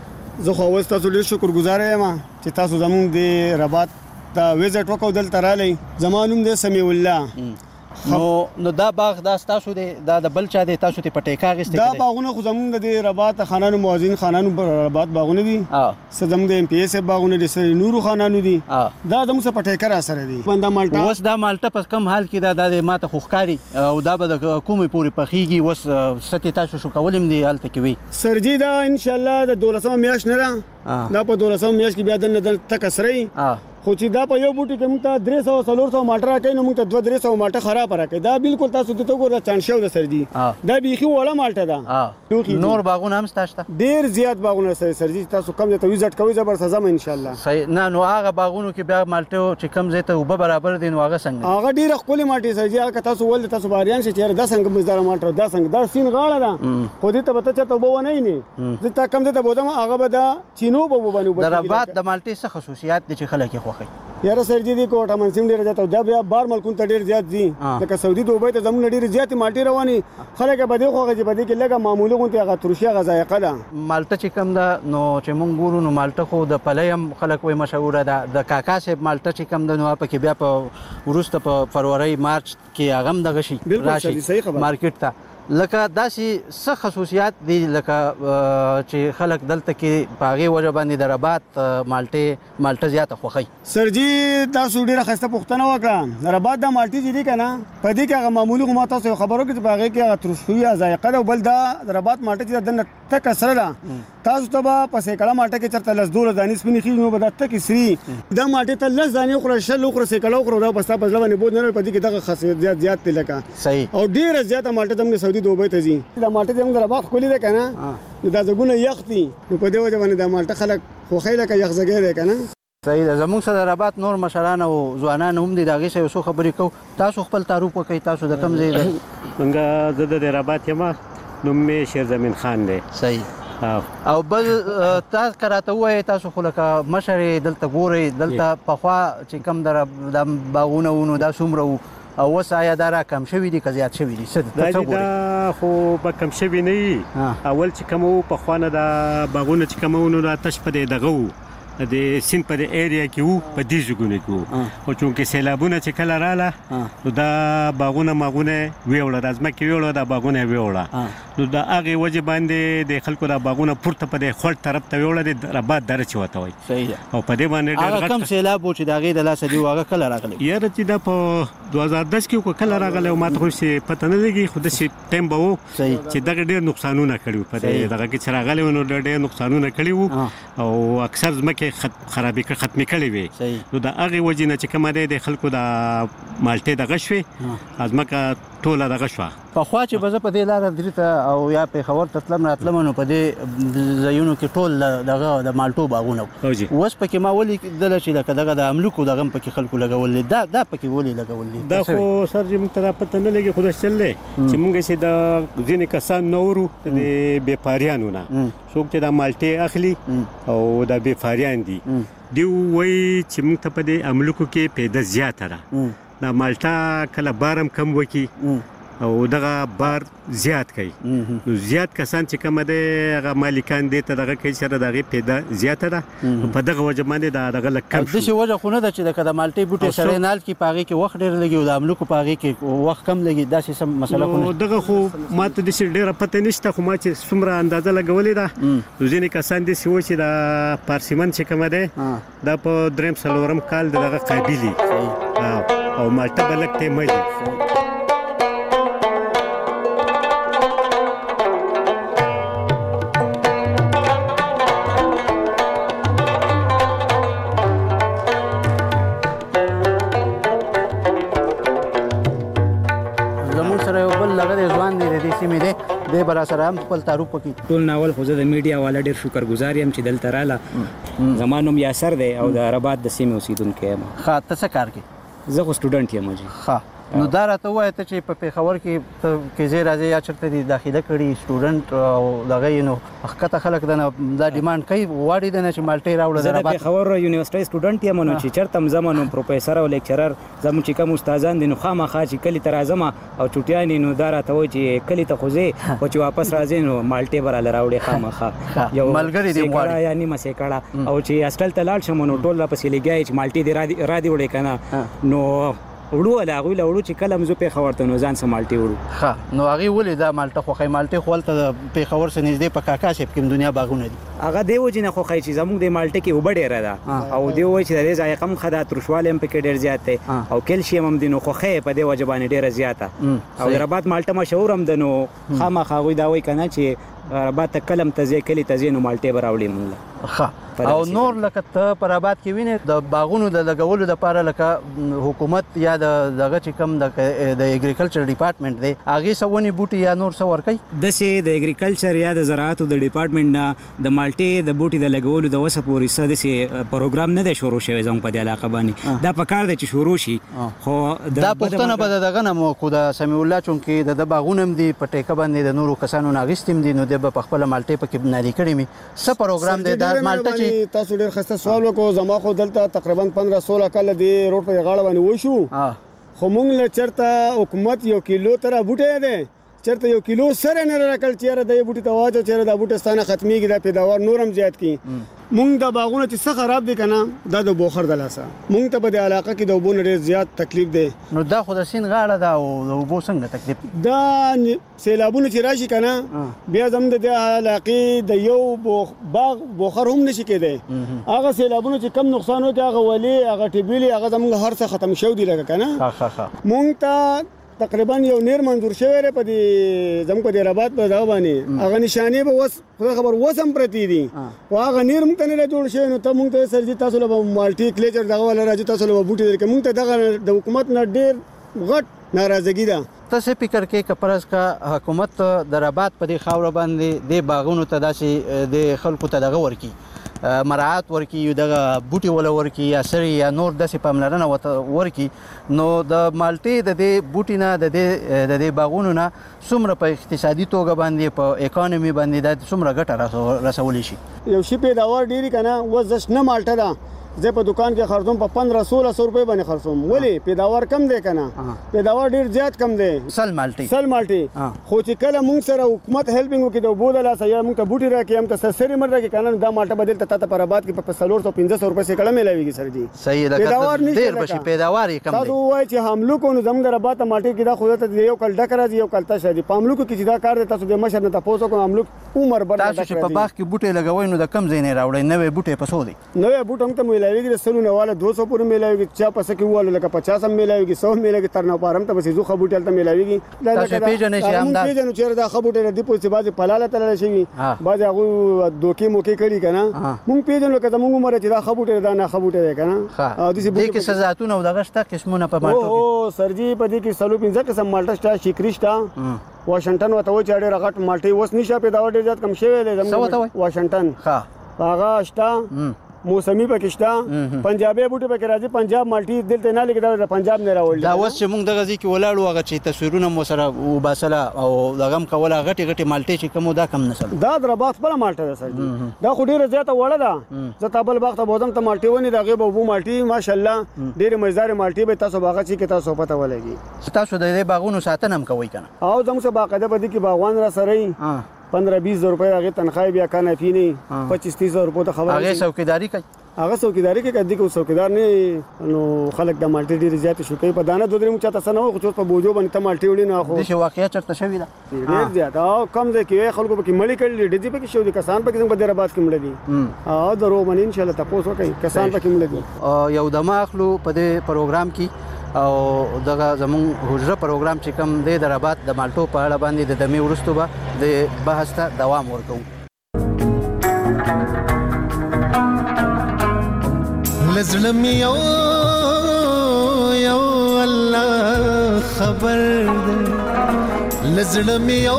زه خو اوس تاسو ډېر شکرګزار یم چې تاسو زموږ د رباط ته ویزټ وکړو، دلته رالی. زما نوم دی سمیع الله. نو نو دا باغ دا تاسو دی، دا د بل چا دی، تاسو ته په ټیکا غوښتي دا باغونه خو زموږ د رباط خانانو موازین خانانو رباط باغونه دي. څه زموږ د ام پی ایس باغونه دي، څه نورو خانانو دي. دا زموږ څخه په ټیکا را سره دي. بنده مالټا اوس دا مالټه په کم حال کې دا د ماته خوخکاری او دا به د کومې پوری پخېږي. اوس ستې تاسو شو کولم دی حالت کې وي سرجی دا ان شاء الله د دولسمه میاشت نه را دا په دولسمه میاشت کې بیا د نه تک سري. خو چې دا په یو بوټي کې موږ ته درې سوه څلور سوه مالټه راکوي نو موږ ته دوه درې سوه مالټه خراب راکوي. دا بالکل تاسو ته وګوره چاند شوی د سردي، دا بیخي وړه مالټه ده. نور باغونه هم ستا شته؟ ډېر زیات باغونه سره سردي. تاسو کوم ځای ته ویزټ کوئ زه به ځم انشاءالله. صحیح. نه نو هغه باغونو کې بیا مالټه چې کوم ځای ته اوبه برابر دي نو هغه څنګه؟ هغه ډېره ښکلې مالټې سردي. هغه تاسو ول تاسو باریان شئ چې دا څنګه مزداره مالټه دا څنګه دا سین غاړه ده، خو دې ته به ته چېرته اوبه ونه یې زه تا کوم ځای ته بودم هغه به دا چینو به اوبه باندې اوبه. د رباط د مالټې څه خصوصیات دي چې خلک یې خوښوي؟ یاره سرجی دی کوټه منسیم ډیر زیات او دا بیا بار ملکون ته ډیر زیات دي. لکه سعودي دوبۍ ته زموږ ډیر زیات مالټي رواني خلک به دې خوږه چې به دې کې لګه معمولی غونته هغه ترشي هغه ذایقه ده. مالټه چې کوم ده نو چې مونږ ګورو نو مالټه خو د پلۍ هم خلک وایي مشهوره ده. د کاکا صاحب مالټه چې کوم ده نو په کې بیا په وروسته په فروری مارچ کې هغه هم دغه شي راشي مارکیټ ته. لکه داسې څه خصوصیات دي لکه چې خلک دلته کې په هغې وجه باندې د رباط مالټې مالټه زیاته خوښوي؟ سرجي تاسو ډېره ښایسته پوښتنه وکړه. د رباط دا مالټې چې دي که نه په دې کې هغه معمولي خو ما تاسو یو خبر وکړو چې په هغې کې هغه ترشخوي یا ذایقه ده او بل دا د رباط مالټه چې ده دننه تکه سره ده. تاسو ته به په سیکړه مالټه کې چېرته لس دولس دانې سپینې خېږي نو به دا تکې سري دا مالټې ته لس دانې وخوره شل وخوره سیکړه وخوره دا به ستا په زړه باندې بوج نه وي. په دې کې دغه خاصیت زیات زیات دی لکه صحیح او ډېره زیاته مالټه زموږ سعودي دوبۍ ته ځي. دا مالټه زموږ د رباط ښکلې ده که نه نو دا ځګونه یخ دي نو په دې وجه باندې دا مالټه خلک خوښوي لکه یخ ځګی دی که نه. صحیح ده. زموږ سره د رباط نور مشران او ځوانان هم دي د هغې سره یو څو خبرې کوو. تاسو خپل تعارف وکړئ. تاسو د کوم ځای دی؟ موږ زه د رباط یم نوم مې شیر زمین خان دی. صحیح. او بل تاسو که راته ووایئ تاسو خو لکه مشر یې دلته ګورئ دلته پخوا چې کوم د باغونه وو نو دا څومره وو او اوس آیا دا را کم شوي دي که زیات شوي دي؟ دا خو به کم شوي نه وي. اول چې کوم وو پخوا نه دا باغونه چې کوم وو نو دا تش په دې دغه وو د سیند په دې ایریا کې وو په دې ځایونو کې وو. خو چونکې سیلابونه چې کله راله نو دا باغونه ماغونه ویوړه د ځمکې ویوړه دا باغونه ویوړه نو د هغې وجې باندې د خلکو دا باغونه پورته په دې خوړ طرف ته ویوړه د رباط دره چې ورته وایي. صحیح ده. او په دې باندې هغه کم سیلاب و چې د هغې د لاسه دی هغه کله راغلی؟ یاره چې دا په دوه زره دس کې وو کله راغلی او ما ته خو هېڅ پته نه لګي خو داسې ټایم به و چې دغه ډېر نقصانونه کړي وو په دې دغه کې چې راغلی وو نو ډېر نقصانونه کړي وو او اکثر ځمکې خرابې کړ ختمې کړې وې. نو د هغې وجې نه چې کومه دی د خلکو د مالټې دغه شوې ځمکه ټوله دغه شوه. پخوا چې به زه په دې لاره درې ته او یا پېښور ته تلم راتلم نو په دې ځایونو کې ټول دغه د مالټو باغونه وو. اوس پکې ما ولیدله چې لکه دغه د املوکو دغه هم پکې خلکو لګول دي. دا دا پکې ولې لګول دي؟ دا خو سر چې موږ ته دا پته نه لګي خو داسې چل دی چې موږ چې د ځینې کسان نه ورو د بېپاریانو نه څوک چې دا مالټې اخلي او دا بېپاریان دي دوی وایي چې موږ ته په دې املوکو کې پیدا زیاته ده. دا مالټه کله بار هم کم وکړي او دغه بار زیات کوي نو زیات کسان چې کومه دی هغه مالکان دې ته دغه کوي چې د هغې پیدا زیاته ده په دغه وجه باندې دا دغه لږ کم شو. داسې وجه خو نه ده چې لکه د مالټې بوټی سړی نال کړي په هغې کې وخت ډېر لګي او د املوکو په هغې کې وخت کم لګي داسې څه مسله خو نه؟ دغه خو ما ته داسې ډېره پته نشته خو ما چې څومره اندازه لګولې ده نو ځینې کسان داسې وو چې د پارسیمن چې کومه دی دا په درېیم څلورم کال د دغه قابلي او مالټه به لږ ټیمه دي. دی به راسره هم خپل تعارف وکړي. ټول ناول خو زه د میډیا والا ډېر شکرګزار یم چې دلته راله. زما نوم یاسر دی او د رباط د سیمې اوسېدونکی یم. ښه ته څه کار کوې؟ زه خو سټوډنټ یم جي. ښه نو دا راته ووایه ته چې په پېښور کې ته کې ځای راځې یا چېرته دې داخله کړي سټوډنټ او دغه یې نو ښکته خلک دنه دا ډیمانډ کوي غواړي دنه چې مالټې راوړه د رباط. زه د پېښور یونیورسټۍ سټوډنټ یم نو چې چېرته هم ځم نو پروفیسر او لیکچرر زموږ چې کوم استادان دي نو خامخا چې کلي ته راځم او چوټیانې نو دا راته وایي چې کلي ته خو ځې خو چې واپس راځې نو مالټې به راله راوړې خامخا یو ملګري دې غواړي یا نیمه سیکړه او چې هاسټل ته لاړ شم نو ټول راپسې لګیا چې مالټې دې را دې وړې که نه نو وړو له هغوی له وړو چې کله هم زه پېښور ته نو ځان څه مالټې وړو. ښه نو هغې ولې دا مالټه خوښوي؟ مالټې خو هلته د پېښور څخه نږدې په کاکا صاحب کې هم دنیا باغونه دي. هغه دې وجې نه خوښوي چې زموږ د مالټې کې اوبه ډېره ده او دې وایي چې د دې ذایقه هم ښه ده ترشوالی هم پکې ډېر زیات دی او کیلشیم هم دی نو خوښه یې په دې وجه باندې ډېره زیاته او د رباط مالټه مشهور هم ده نو خامخا هغوی دا وایي که نه چې رباط ته کله هم ته ځې کلي ته ځې نو مالټې به راوړې مونږ له. ښه او نور لکه ته په رباط کې وینې د باغونو د لګولو دپاره لکه حکومت یا د دغه چې کوم د اګریکلچر ډپارټمنټ دی هغې څه ونې بوټي یا نور څه ورکوي؟ داسې د اګریکلچر یا د زراعتو د ډپارټمنټ نه د مالټې د بوټي د لګولو د وسه پورې څه داسې پروګرام نه دی شروع شوی زموږ په دې علاقه باندې. دا پکار دی چې شروع شي خو دا پوښتنه به د دغه نه مو کو د سمیع الله چونکې د ده باغونه هم دي په ټیکه باندې د نورو کسانو نه اخیستي هم دي نو دی به په خپله مالټې پکې بنالي کړې مې څه پروګرام دی دا مالټه چې تاسو ډېر ښایسته سوال وکړو. زما خو دلته تقریبا پندره سوله کاله دې روډ په غاړه باندې وشو خو موږ له چېرته حکومت یو کیلو ته را بوټی دی چېرته یو کیلو سره نه راکړل چې یاره دې بوټي ته واچو چېرې دا بوټی ستانه ختمېږي دا پیداوار نور هم زیات کړي مونږ د باغونو چې څه خراب دي کنه دا د بوخر د لاسه مونږ ته په دې علاقه کې د وبو ډېر زیات تکلیف دی. نو دا خو د سین غاړه ده او د وبو څنګه تکلیف دا سیلابونه چې راشي کنه بیا زموږ د علاقې د یو باغ بوخر هم نشي کېدی. هغه سیلابونه چې کم نقصان وکړي هغه ولې هغه ټیبلی هغه زموږ هر څه ختم شو دي لکه کنه. مونږ ته تقریبا یو نیر منظور شوی ری په دې زموږ په دې رباط په ځای باندې هغه نشانې به وس خبر وسم پرتی دي او هغه نیر مونږ ته نه جوړ شوی. نو ته مونږ ته سرجی تاسو له مالټي کلیچر دغه ولا راځي تاسو له بوټي درکې مونږ ته دغه د حکومت نه ډیر غټ ناراضګي ده. تاسو فکر کې کپرز کا حکومت د رباط په دې خاور باندې د باغونو ته داسې د خلکو ته دغه ورکی مراعات ورکی یو دغه بوټي ولا ورکی یا سری یا نور داسې پاملرنه ورکی نو د مالټي د دې بوټي نه د دې د دې باغونو نه څومره په اقتصادي توګه باندې په اکانومي باندې د څومره ګټه رسولی شي. یو شی پیداوار ډیری کنه وزش نه مالټه ده زه په دکان کې خرڅوم په پندرہ سولہ سو روپے باندې خرڅوم ولی پیداوار کم دی کنه پیداوار ډیر زیات کم دی. سل مالټي سل مالټي خو چې کله مونږ سره حکومت هیلپینګ وکړي د بوله لاس یا مونږ ته بوټي راکې هم ته سسري مر راکې کنه دا مالټه بدل ته ته پر آباد کې په سلور سو پنځه سو روپے سره کړه ملایويږي سر جی. صحیح ده پیداوار ډیر بشي پیداوار کم دی. تاسو وایي چې حملو کو نو زموږ رباط مالټي کې دا خو ته یو کل ډک راځي یو کل تاسو دی پاملو کو کې دا کار دی تاسو د مشر نه تاسو کو حملو عمر بر تاسو چې په باغ کې بوټي لګوي نو د کم ځای نه راوړي نوې بوټي پسو دي نوې بوټ هم ته ملایويږي سلو نه والا دو سو پورې ملایويږي چا پسې کې والا لکه پچاس هم ملایويږي سو ملایويږي تر نه پارم ته بس زو خبوټل ته ملایويږي تاسو پیژنې چې هم دا پیژنې چې دا خبوټه دی په څه بازي پلاله تل شي بازي هغه دوکي موکي کړي کنه مونږ پیژنو که مونږ مر چې دا خبوټه دا نه خبوټه دی کنه او دې کې سزاتونه او دغه شته قسمونه په مالټو او سرجی په دې کې سلو پنځه قسم مالټه شته شیکریشتا واشنگټن وته و چې ډېر غټ مالټي وس نشه پیداوار ډېر زیات کم شوی دی واشنگټن ها هغه شته موسمی پاکستان پنجابي بوټي پکې راځي پنجاب مالټي دلته نه لګي دا پنجاب نه راوړل دا اوس چې موږ دغه ځکه ولاړو هغه چې تصویرونه مو سره وباسله او دغه هم کوله غټي غټي مالټي چې کوم دا کم نسل دا در باغ خپل مالټه ده سر دا خو ډیره زیاته وړه ده زه تابل باغ ته بوزم ته مالټي ونی دا غي بو مالټي ماشاءالله ډیره مزدار مالټي به تاسو باغ چې تاسو پته ولګي تاسو د دې باغونو ساتنه هم کوي کنه او زموږ باقاعده بدی کې باغوان را سره पंद्रह बीस हजार रुपए आगे तनख्वाह भी खाना पी नहीं पच्चीस तीस हजार रुपए तो खबर आगे चौकीदारी का आगे चौकीदारी के कदी को चौकीदार ने नो खलक द माल्टी डी ज्यादा शुकै په دانه دوه درې مو چاته سنو خو په بوجو باندې ته مالټي وړي نه خو د شي واقعیا چرته شوی دا ډیر زیات او کم ځای کې خلکو په کې مړی کړل دي دې په کې شو دي کسان په کې څنګه بدر آباد کې مړ دي او درو باندې ان شاء الله تاسو کوي کسان په کې مړ دي یو دماغلو په دې پروګرام کې او دغه زمون حجره پروګرام چې کوم د درابات د مالټو په اړه باندې د دمه ورستو به د بحث ته دوام ورکوم. لزړم یو یو الله خبر دې لزړم یو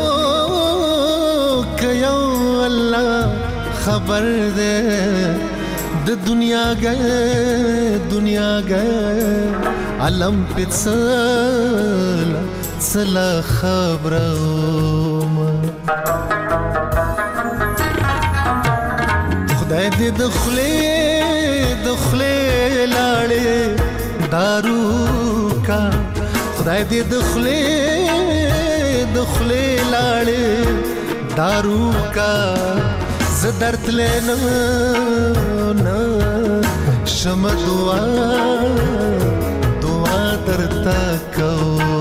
ک یو الله خبر دې د دنیا گئے دنیا گئے علم پڅلا سلا خبرم خدای دې دخلې دخلې لاړې دارو کا خدای دې دخلې دخلې لاړې دارو کا زدرت لینا نا شم دعا دعا درتا کو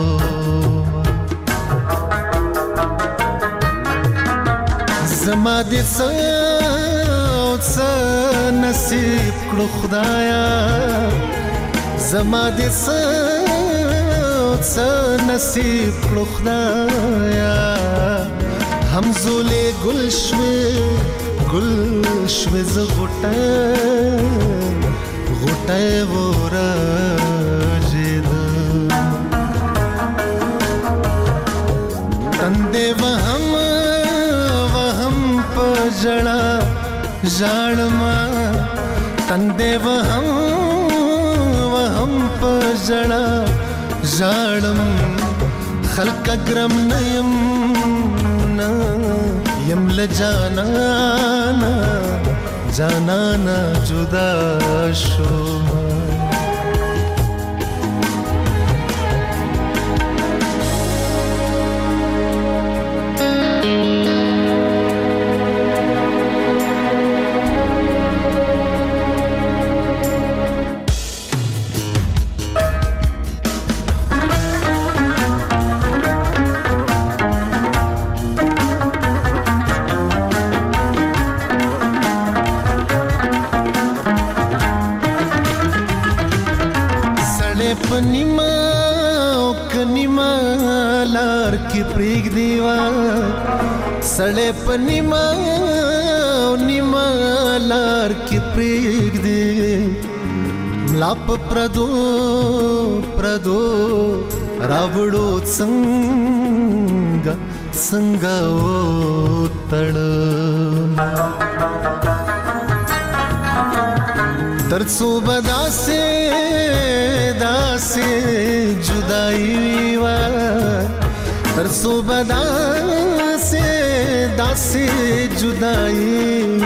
زما دې څه څه نصیب کړو خدایا زما دې څه څه نصیب کړو خدایا همزولې ګل شوي ګل شوي ز غټه غټه ورجید تندې وهم وهم پجړه ژړما تندې وهم وهم پجړه ژړم خلق ګرم نیم یم لجانانا جانانا جدا شو لار کې پریګ دیوا سړې په نیما نیما لار کې پریګ دی ملا په پردو پردو راوړو څنګه څنګه و تړ ترڅو بداسه داسه جدائی وا ترڅو بداسه داسه جدائی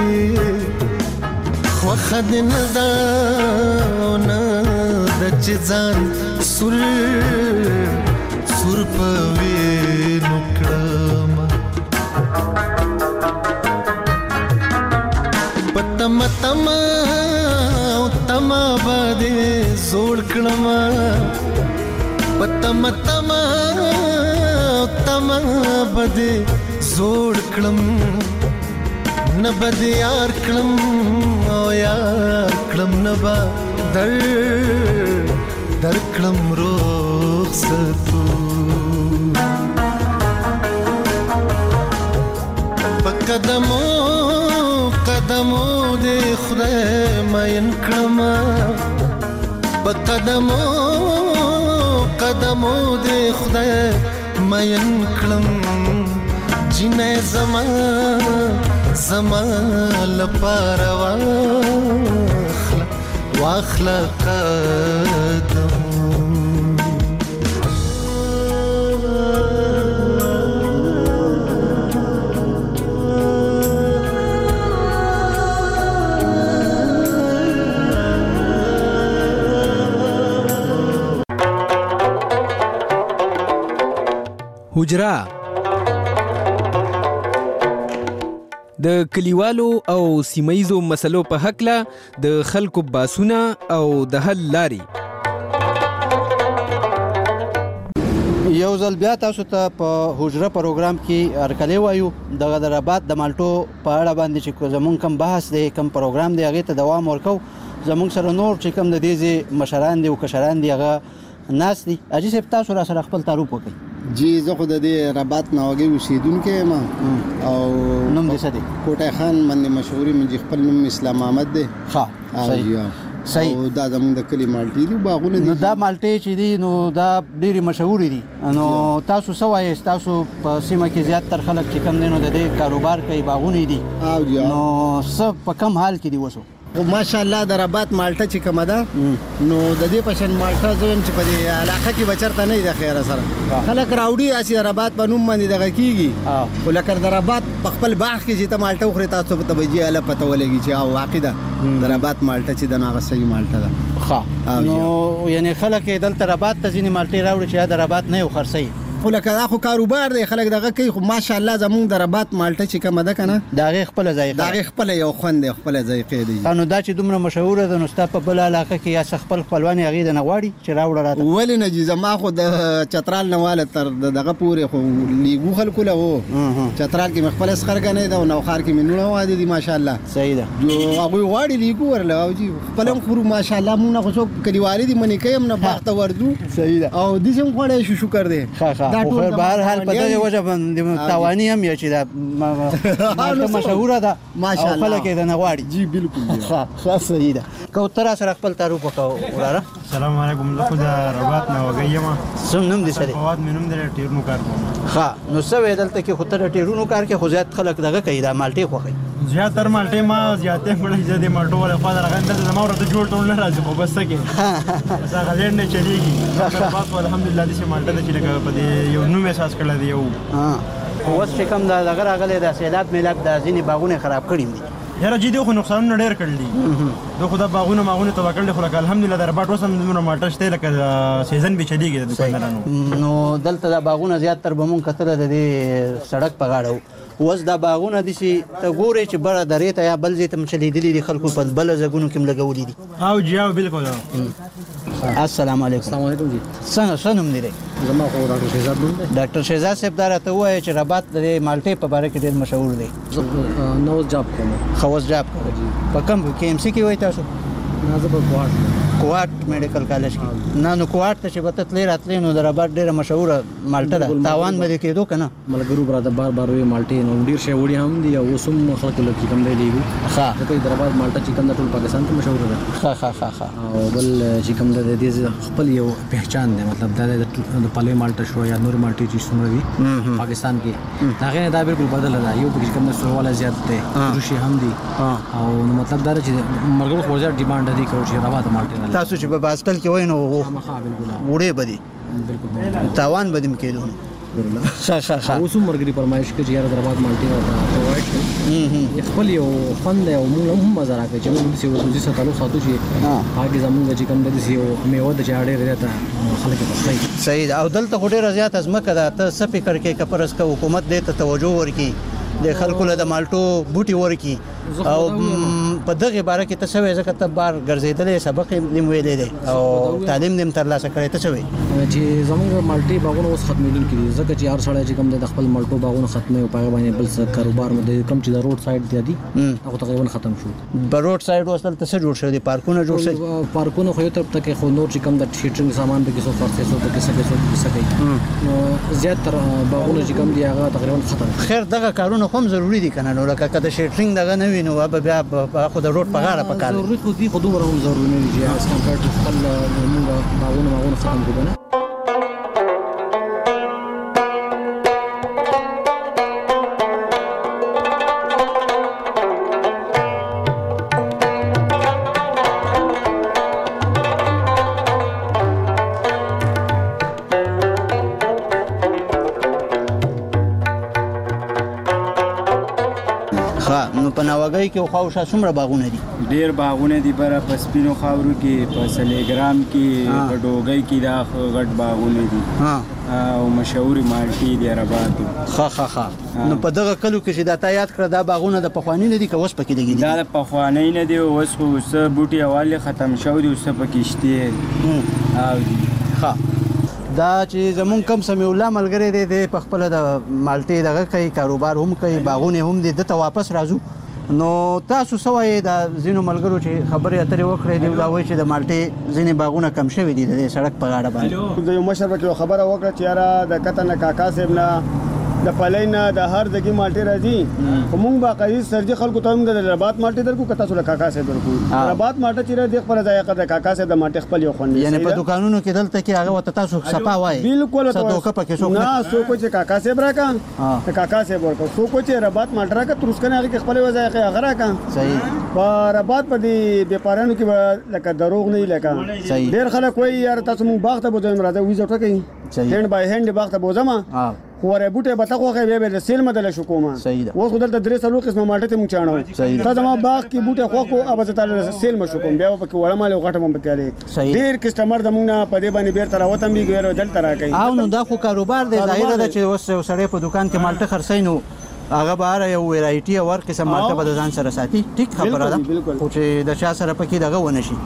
وخد ندا نه د چزان سر سر پوي نکړم پتم تم تم باندې زوړ کړم پتم تم تم باندې زوړ کړم نبد یار کړم او یار کړم نبا در در کړم رخصتو قدمو قدمو دې خدای مین کړم قدمو قدمو دې خدای مین کړم جنې زما زما لپاره واخلا واخلا قدم حجره د کلیوالو او سیمایزو مسلو په حقله د خلکو باسونه او د حل لاري یو ځل بیا تاسو ته په حجره پروګرام کې هرکلی وایو دغه د رباط د مالټو په اړه باندې چې زمونږ کم بحث دی کم پروګرام دی هغې ته دوام ورکو زمونږ سره نور چې کم د دې مشران دي او کشران دي هغه ناست دي حاجي صاحب تاسو را سره خپل تعارف وکړئ جی زه خو د دې رباط ناوګي اوسیدونکی یم او نوم دې څه دی کوټه خان باندې مشهوري منځ خپل نوم اسلام احمد دی ښه صحیح صحیح او دا زموږ د کلی مالټې دي باغونه دي نو دا مالټې چې دي نو دا ډېرې مشهورې دي نو تاسو څه وایئ تاسو په سیمه کې زیاتره خلک چې کم دی نو د دې کاروبار کوي باغونه دي نو څه په کم حال کې دي اوس ماشاءالله د رباط مالټه چې کومه ده نو د دې پشن مالټه زوم چې په دې علاقه کې بچرته نه ده خیر سره خلک راوړي اسی رباط په نوم باندې دغه کیږي ولکه د رباط په خپل باغ کې چې ته مالټه خوري تاسو په توجیه اله پته ولګي چې او واقعده د رباط مالټه چې د ناغه صحیح مالټه ده ښه نو یعنی خلک دلته رباط ته ځینې مالټې راوړي چې د رباط نه یو خرڅي خو لکه دا خو کاروبار دی خلک دغه کوي خو ماشاءالله زمونږ د رباط مالټه چې کومه ده کنه د هغې خپله ذایقه د هغې خپله یو خوند دی خپله ذایقې دی نو دا چې دومره مشهوره ده نو ستا په بله علاقه کې یا څه خپل خپلوان یې هغې د نه غواړي چې راوړه راته ولې نه جي زما خو د چترال نه واله تر دغه پورې خو لیګو خلکو له و چترال کې مې خپله سخرګنې ده او نوخار کې مې نوړه واده دي ماشاءالله صحیح ده هغوی غواړي لیګو ورله او جي خپل هم خورو ماشاءالله مونږ نه خو څوک کلیوالي دي منې کوي هم نه باغ ته ورځو صحیح ده او داسې هم خوړی شو شکر دی ښه ښه حال په دغه وجه باندې تاواني هم یا چې دا مالټه مشهوره ده ماشاءالله خلک یې د نه غواړي جی بالکل ښه ښه صحیح ده کوتره سره خپل تعارف وکړه وراره السلام علیکم زه خو د رباط نه وږی یم څه نوم دې څه دی فواد مې نوم دی ټیرونو کار کوم ښه نو څه وایې دلته کې خو ته د ټیرونو کار کې خو زیات خلک دغه کوي دا مالټې خوښوي زیاتره مالټې ما زیاتې خوړلې زه د مالټو والا خوا درغه دلته زما ورته جوړ ټول نه راځي خو بس څه کې هغه ډېر نه چلیږي رباط الحمدلله دې مالټه ده چې لکه په دې یو نوم احساس کړی دی یو اوس چې کوم دا دغه راغلی دا سیلاب میلاب دا ځینې باغونه خراب کړي دي یاره جدي خو نقصانونه ډېر کړل دي د خو دا باغونه ماغونه تباه کړل خو لکه الحمدلله د رباط اوس هم دومره مالټه شته لکه سیزن به چلیږي د دوکاندارانو نو دلته دا باغونه زیاتره به مونږ کتله د دې سړک په غاړه اوس دا باغونه داسې ته ګورې چې بره درې ته یا بل ځای ته م چلیدلي دي خلکو په بله ځایونو کې م لګولي دي او جی او بالکل السلام علیکم السلام علیکم جی څنګه څه نوم دی دی زما خو ډاکټر شهزاد نوم دی ډاکټر شهزاد صاحب دا راته ووایه چې رباط د مالټې په باره کې ډېر مشهور دی نوز جاب کوم ښه اوس جاب کوم په کوم کې ایم سي کې وایي تاسو نه زه په کوهاټ کوات میډیکل کالج کې نه نو کوات ته چې به ته تلې راتلې نو د رباط ډېره مشهوره مالټه ده تاوان به دې کېدو که نه ملګرو براته بار بار وایي مالټې نو ډېر شی وړي هم دي او اوس هم خلکو له چې کوم دی لیږو ښه ځکه د رباط مالټه چې کوم ده ټول پاکستان کې مشهوره ده ښه ښه ښه ښه او بل چې کوم ده د دې خپل یو پہچان دی مطلب دا د پلې مالټه شو یا نور مالټې چې څومره دي پاکستان کې د هغې نه دا بالکل بدله ده یو پکې چې کوم ده سور والا زیات دی روشي هم دي او مطلب دا ده چې ملګرو خو زیات ډیمانډ دی کوو چې رباط مالټې تاسو چې په هاسپټل کې وای نو وړې به دي تاوان به دې هم کېدو ښه ښه ښه اوس هم ملګري فرمایش کوي چې یاره د رباط مالټې راته پرووایډ کړي خپل یو خوند دی او موږ هم مزه راکوي چې موږ داسې یو خصوصي تعلق ساتو چې هغه کې زموږ چې کوم ده داسې یو میوه ده چې هغه ډېره زیاته خلک یې خوښوي صحیح ده او دلته خو ډېره زیاته ځمکه ده ته څه فکر کوې که فرض که حکومت دې ته توجه ورکړي د خلکو له د مالټو بوټي ورکړي او په دغه باره کې ته څه وایې ځکه ته بار ګرځېدلی سبق یې دې ویلی دی او تعلیم دې هم ترلاسه کړی ته څه وایې چې زموږ مالټې باغونه اوس ختمېدونکي دي ځکه چې هر سړی چې کوم دی د خپل مالټو باغونه ختموي او په هغې باندې بل څه کاروبار مو دی کوم چې د روډ سایډ دی دي هغه تقریبا ختم شو په روډ سایډ اوس دلته څه جوړ شوي دي پارکونه جوړ شوي پارکونه خو یو طرف ته کې خو نور چې کوم د شیټرینګ سامان پکې څوک خرڅوي څوک پکې څه کوي څوک پکې څه کوي نو زیاتره باغونه چې کوم دي هغه تقریبا ختم خیر دغه کارونه خو هم ضروري دي که نه نو لکه که د شیټرینګ دغه نه وي نو به بیا خو د روډ په غاړه په کار ضروري خو دي خو دومره هم ضروري نه دي چې از کمپیر ټو خپل موږ باغونه باغونه ختم کړو نه نو په ناوګۍ کې خواوشا څومره باغونه دي ډېر باغونه دي بره په سپینو خاورو کې په سلیګرام کې په ډوګۍ کې دا غټ باغونه دي او مشهوري مالټې دي رباط ښه ښه ښه نو په دغه کلو کې چې دا تا یاد کړه دا باغونه د پخواني نه دي که اوس پکې لګي دا د پخواني نه دي اوس خو څه بوټي اول ختم شوي دي اوس پکې شته او ښه دا چې زمونږ کم سمیع الله ملګری دی دی په خپله د مالټې دغه کوي کاروبار هم کوي باغونه هم دي دته واپس راځو نو تاسو څه وایئ د ځینو ملګرو چې خبرې اترې وکړې دي دا وایي چې د مالټې ځینې باغونه کم شوي دي د دې سړک په غاړه باندې د یو مشر پکې خبره وکړه چې یاره د کته نه کاکا صاحب نه د پلۍ نه د هر ځای مالټې راځي خو موږ باقاعدي سرجي خلکو ته هم د رباط مالټې درکو که تاسو له کاکا صاحب درکو رباط مالټه چې راځي خپله ذایقه د کاکا صاحب د مالټې خپل یو خوند یعنې په دوکانونو کې دلته کې هغه ورته تاسو صفا وایي بالکل څه دوکه پکې څوک نه څوک چې کاکا صاحب راکړه د کاکا صاحب ورکړه څوک چې رباط مالټه راکړه تر اوس کنه هغې کې خپل یو ذایقه هغه راکړه صحیح په رباط په دې بیپاریانو کې لکه دروغ نه لکه ډېر خلک وایي یار تاسو موږ باغ ته بوځئ راځه ویزټ وکړئ هینډ بای هینډ باغ ته بوځم خو ورې بوټې به ته خوښې بیا به د سیل مدله شو کومه اوس خو دلته درې څلور قسمه مالټې ته موږ چاڼو تا زما باغ کې بوټې خوښ کړو او به زه تاله سیل مه شو کوم بیا به پکې وړه مالې او غټه به پکې هلې ډېر کسټمر زموږ نه په دې باندې بېرته راوتم بي ګویرو دلته راکوي او نو دا خو کاروبار دی ظاهره ده چې اوس یو سړی په دوکان کې مالټه خرڅوي نو هغه به هره یو ویرایټي او هر قسم مالټه به د ځان سره ساتي ټیک خبره ده خو چې د چا سره پکې دغه ونه شي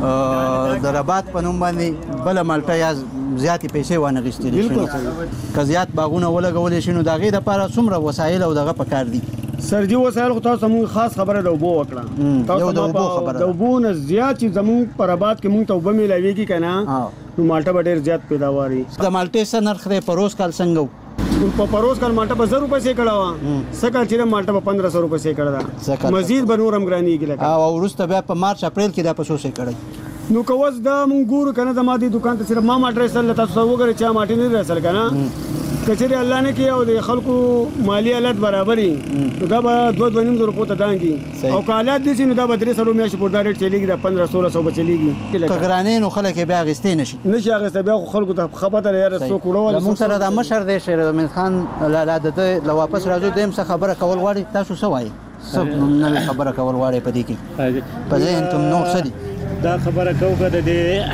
د رباط په نوم باندې بله مالټه یا زیاتې پیسې وانه غیستلی شي که زیات باغونه ولګولی شي نو د هغې دپاره څومره وسایل او دغه پکار دي سرجي وسایل خو تاسو موږ خاص خبره د اوبو وکړه تاسو د اوبو نه زیات چې زموږ په رباط کې موږ ته اوبه میلاویږي که نه نو مالټه به ډېر زیات پیداوار وي د مالټې څه نرخ دی په روز کال څنګه په پروز کال مالټه په زر روپۍ سې کړه وه څه کال چې مالټه په پندرہ سو روپۍ سې کړه ده مزید به نور هم ګرانېږي لکه او وروسته بیا په مارچ اپریل کې دا په څو سې کړی نو که اوس دا مونږ ګورو که نه زما دې دوکان ته صرف ما مالټه رسېدله تاسو ته وګورئ چا مالټې نه دي رسېدل که نه که چېرې الله نه کړي او د خلکو مالي حالت برابر وي نو دا به دوه دوه نیم زره روپو ته دانګي او که حالات داسې نو دا به درې سلو میاشتې پورې دا ریټ چلېږي دا پندرہ سوله سو به چلېږي که ګرانې نو خلک یې بیا اخیستی نه شي نه شي اخیستی بیا خو خلکو ته ښه پته ده یاره څوک وړول زموږ سره دا مشر دی شیر امین خان لالا د ده له واپس راځو دویم څه خبره کول غواړي تاسو څه وایي څه نوې خبره کول غواړئ په دې کې په ذهن کې نور څه دي دا خبره کوو که د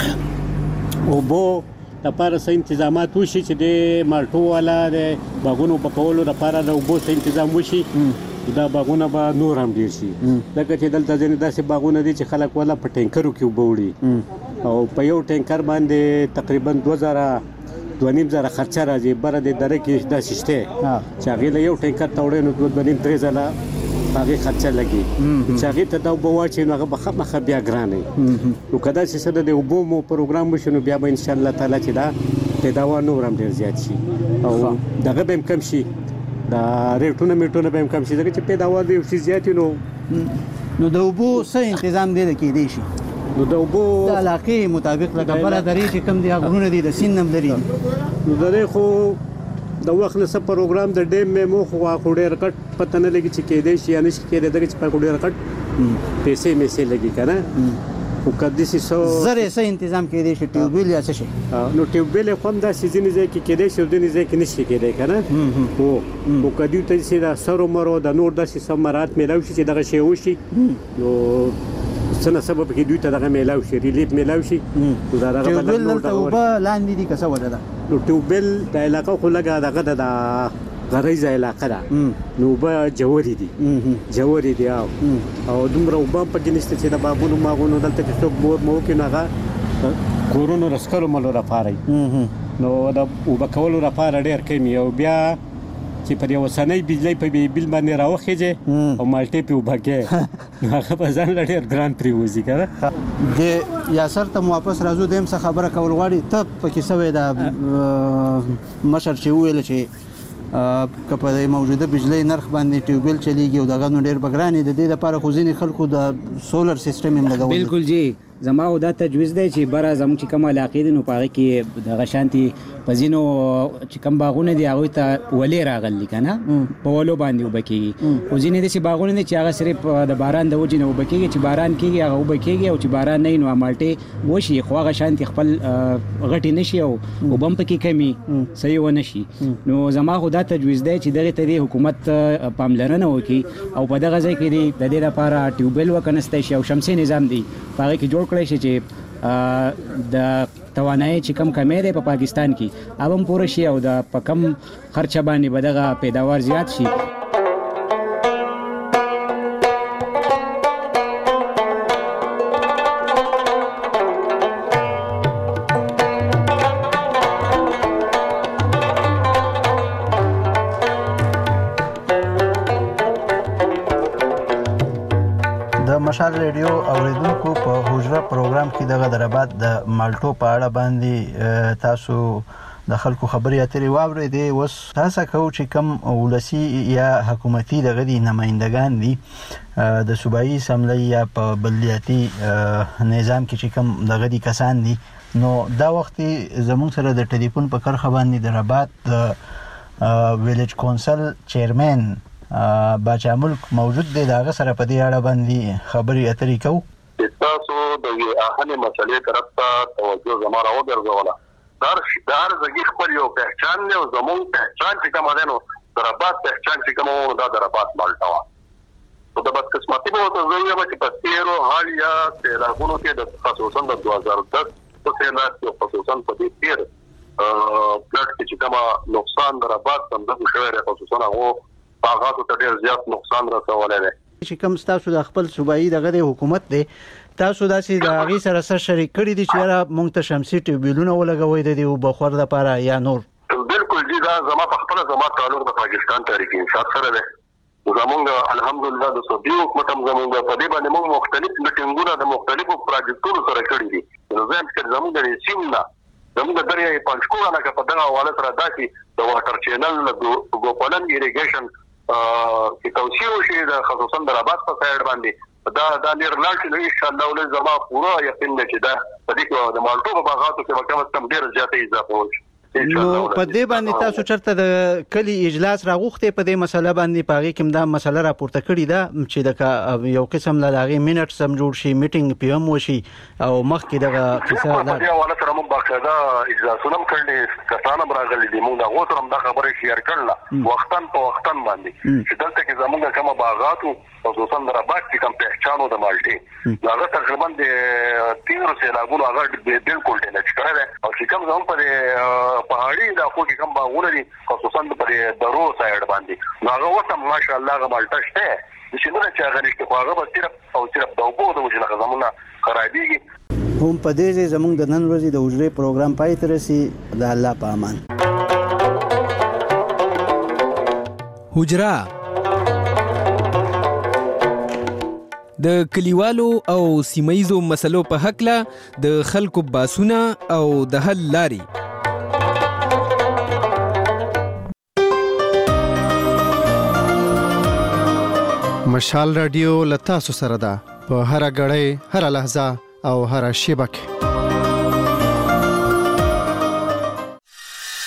دې اوبو لپاره څه انتظامات وشي چې د مالټو والا د باغونو په کولو لپاره د اوبو څه انتظام وشي دا باغونه به نور هم ډېر شي ځکه چې دلته ځینې داسې باغونه دي چې خلک والا په ټینکرو کې اوبه وړي او په یو ټینکر باندې تقریبا دوه زره دوه نیم زره خرچه راځي بره د دره کې داسې شته چې هغې له یو ټینکر ته وړی نو دوه دوه نیم درې ځله هغه خرچه لګي چې هغه ته دا وبو چې هغه بخمخه بیا ګرانه نو کدا چې سره د وبو مو پروګرام وشنو بیا به ان شاء الله تعالی چې دا پیداوار نور هم ډیر زیات شي او دغه به کم شي دا ریټونه میټونه به کم شي ځکه چې پیداوار دی شي زیات نو نو د وبو څه تنظیم دی کې دی شي نو د وبو د علاقې مطابق لکه بل درې چې کم دی غرونه دي د سینم لري نو درې خو د وخت نه پروګرام د ډیم مې مو خو خوري رکټ پته نه لګي چې کې دی شي یا نشي کې دی دغه چې په خوري رکټ پیسې مې سي لګي کنه او کدي سي سو زره سه تنظیم کې دی چې ټیوبل یا څه شي نو ټیوبل کوم دا سيزن ځای کې کې دی شو دني ځای کې نشي کې دی کنه او او کدي ته سي دا سرو مرو د نور د سي سمرات مې لاو شي چې دغه شی وشي نو څنګه سبب کې دوی ته دغه میلاو شي ریلیف میلاو شي دا دغه ټیوبل ته وبا لاندې دي کسه ولا ده نو ټیوبل د علاقې خو لګا دغه د غریزه علاقه ده نو به جوړې دي جوړې دي او او دومره وبا پکې نشته چې د بابونو ماغونو دلته کې څوک بور مو کې نه کورونو رسکلو ملو را پاره نو دا وبا کولو را پاره ډېر کمی او بیا چې پر یو سنۍ بجلی په بیل باندې راوخیږي او مالټې په وبکه هغه په ځان لړ ګران پریوزي کنه د یاسر ته واپس راځو دیم څه خبره کول غواړي ته پکې سوي دا مشر چې ویل چې کپه د موجوده بجلی نرخ باندې ټیوبل چلیږي او دغه نو ډېر بګرانې د دې لپاره خو ځینې خلکو د سولر سیستم هم لګول بالکل جی زما او دا تجویز دی چې بره زموږ چې کوم علاقې دي نو په هغه کې دغه شانتي په ځینو چې کوم باغونه دي هغوی ته ولې راغلي که نه په ولو باندې اوبه کېږي خو ځینې داسې باغونه دي چې هغه صرف د باران د وجې نه اوبه کېږي چې باران کېږي هغه اوبه کېږي او چې باران نه وي نو مالټې وشي خو هغه شانتي خپل غټې نه شي او اوبه هم پکې کمي صحیح ونه شي نو زما خو دا تجویز دی چې دغې ته د حکومت پاملرنه وکړي او په دغه ځای کې د دې لپاره ټیوبل وکنستی شي او شمسي نظام دی په هغې کې جوړ کړی شي چې د توانایي چې کم کمی دی په پاکستان کې هغه هم پوره شي او د په کم خرچه باندې به دغه پیداوار زیات شي مشال ریډیو اوریدونکو په حجره پروګرام کې دغه دربات د مالټو په اړه باندې تاسو د خلکو خبرې اترې واورېدې اوس تاسو کوم چې کم ولسی یا حکومتي دغه دي نمائندگان دي د صوبایي اسمبلی یا په بلدیاتي نظام کې چې کم دغه دي کسان دي نو دا وخت زموږ سره د ټلیفون په کرخه باندې د ربات د ویلیج کونسل چیرمن باچا ملک موجود دی داغه سره په دې اړه باندې خبرې اترې کوو تاسو د اهمه مسلې طرف ته توجه زموږ راوګرځوله دار دار زګي خپل یو پہچان له زموږ پہچان چې کوم ده نو دربات پہچان چې کوم ده دربات مالټا او د بد قسمتي به ته زوی چې په تیرو حال یا تیراغونو کې د خصوصا د دوه هزار دس په سیلات کې خصوصا په دې تیر پلاټ کې چې کوم نقصان دربات څنګه شوی خصوصا هغه باغاتو ته ډیر زیات نقصان رسولی دی چې کوم تاسو د خپل صوبایي دغه د حکومت دی تاسو داسې د هغې سره څه شریک کړي دي چې یاره موږ ته شمسي ټیوبیلونه ولګوئ د دې اوبه دپاره یا نور بالکل جی دا زما په خپله زما تعلق د پاکستان تحریک انصاف سره دی زمونږ الحمدلله د صوبي حکومت هم زمونږ په دې باندې موږ مختلف میټینګونه د مختلفو پراجیکټونو سره کړي دي نو زم چې زمونږ د سیم نه زمونږ د دریای پنځکوړه نه په دغه حواله سره داسې د واټر چینل د ګوپلن ایریګیشن چې توسيع وشي د خصوصا د رباط په سایډ باندې دا د لرلاړ چې ان شاء الله ول زما پورا یقین نه چې دا په دې کې د مالټو په باغاتو کې وکړم کم ډیر زیاتې اضافه وشي نو په دې باندې تاسو چرته د کلی اجلاس راغوښته په دې مسله باندې پاغي کوم دا مسله راپورته کړی دا چې د یو قسم له هغه منټ سم جوړ شي میټینګ پی ام وشي او مخکې دغه قصه دا په دې حواله سره موږ باقاعده اجلاسونه کړل کسان راغلي دي موږ هغه سره د خبرې شیر کړل وختن په وختن باندې چې دلته کې زموږ کومه باغاتو خصوصا د رباط کې کوم پہچانو د مالټي هغه تقریبا د تیرو سیلابونو هغه بالکل نه ښکاره او چې کوم زموږ په پهاړي د خو کې کوم باغونه دي خصوصا په درو سایډ باندې هغه وته ماشاءالله هغه مالټه شته چې نو چې هغه نشته هغه به صرف او صرف د اوبو د وجه نه زمونه خرابېږي هم په دې زموږ د نن ورځې د حجرې پروګرام پای ته رسي د الله په امان حجره د کلیوالو او سیمایزو مسلو په حقله د خلکو باسونه او د حل لاري. مشال رادیو له تاسو سره ده په هر غړې هر لحظه او هر شیبه کې.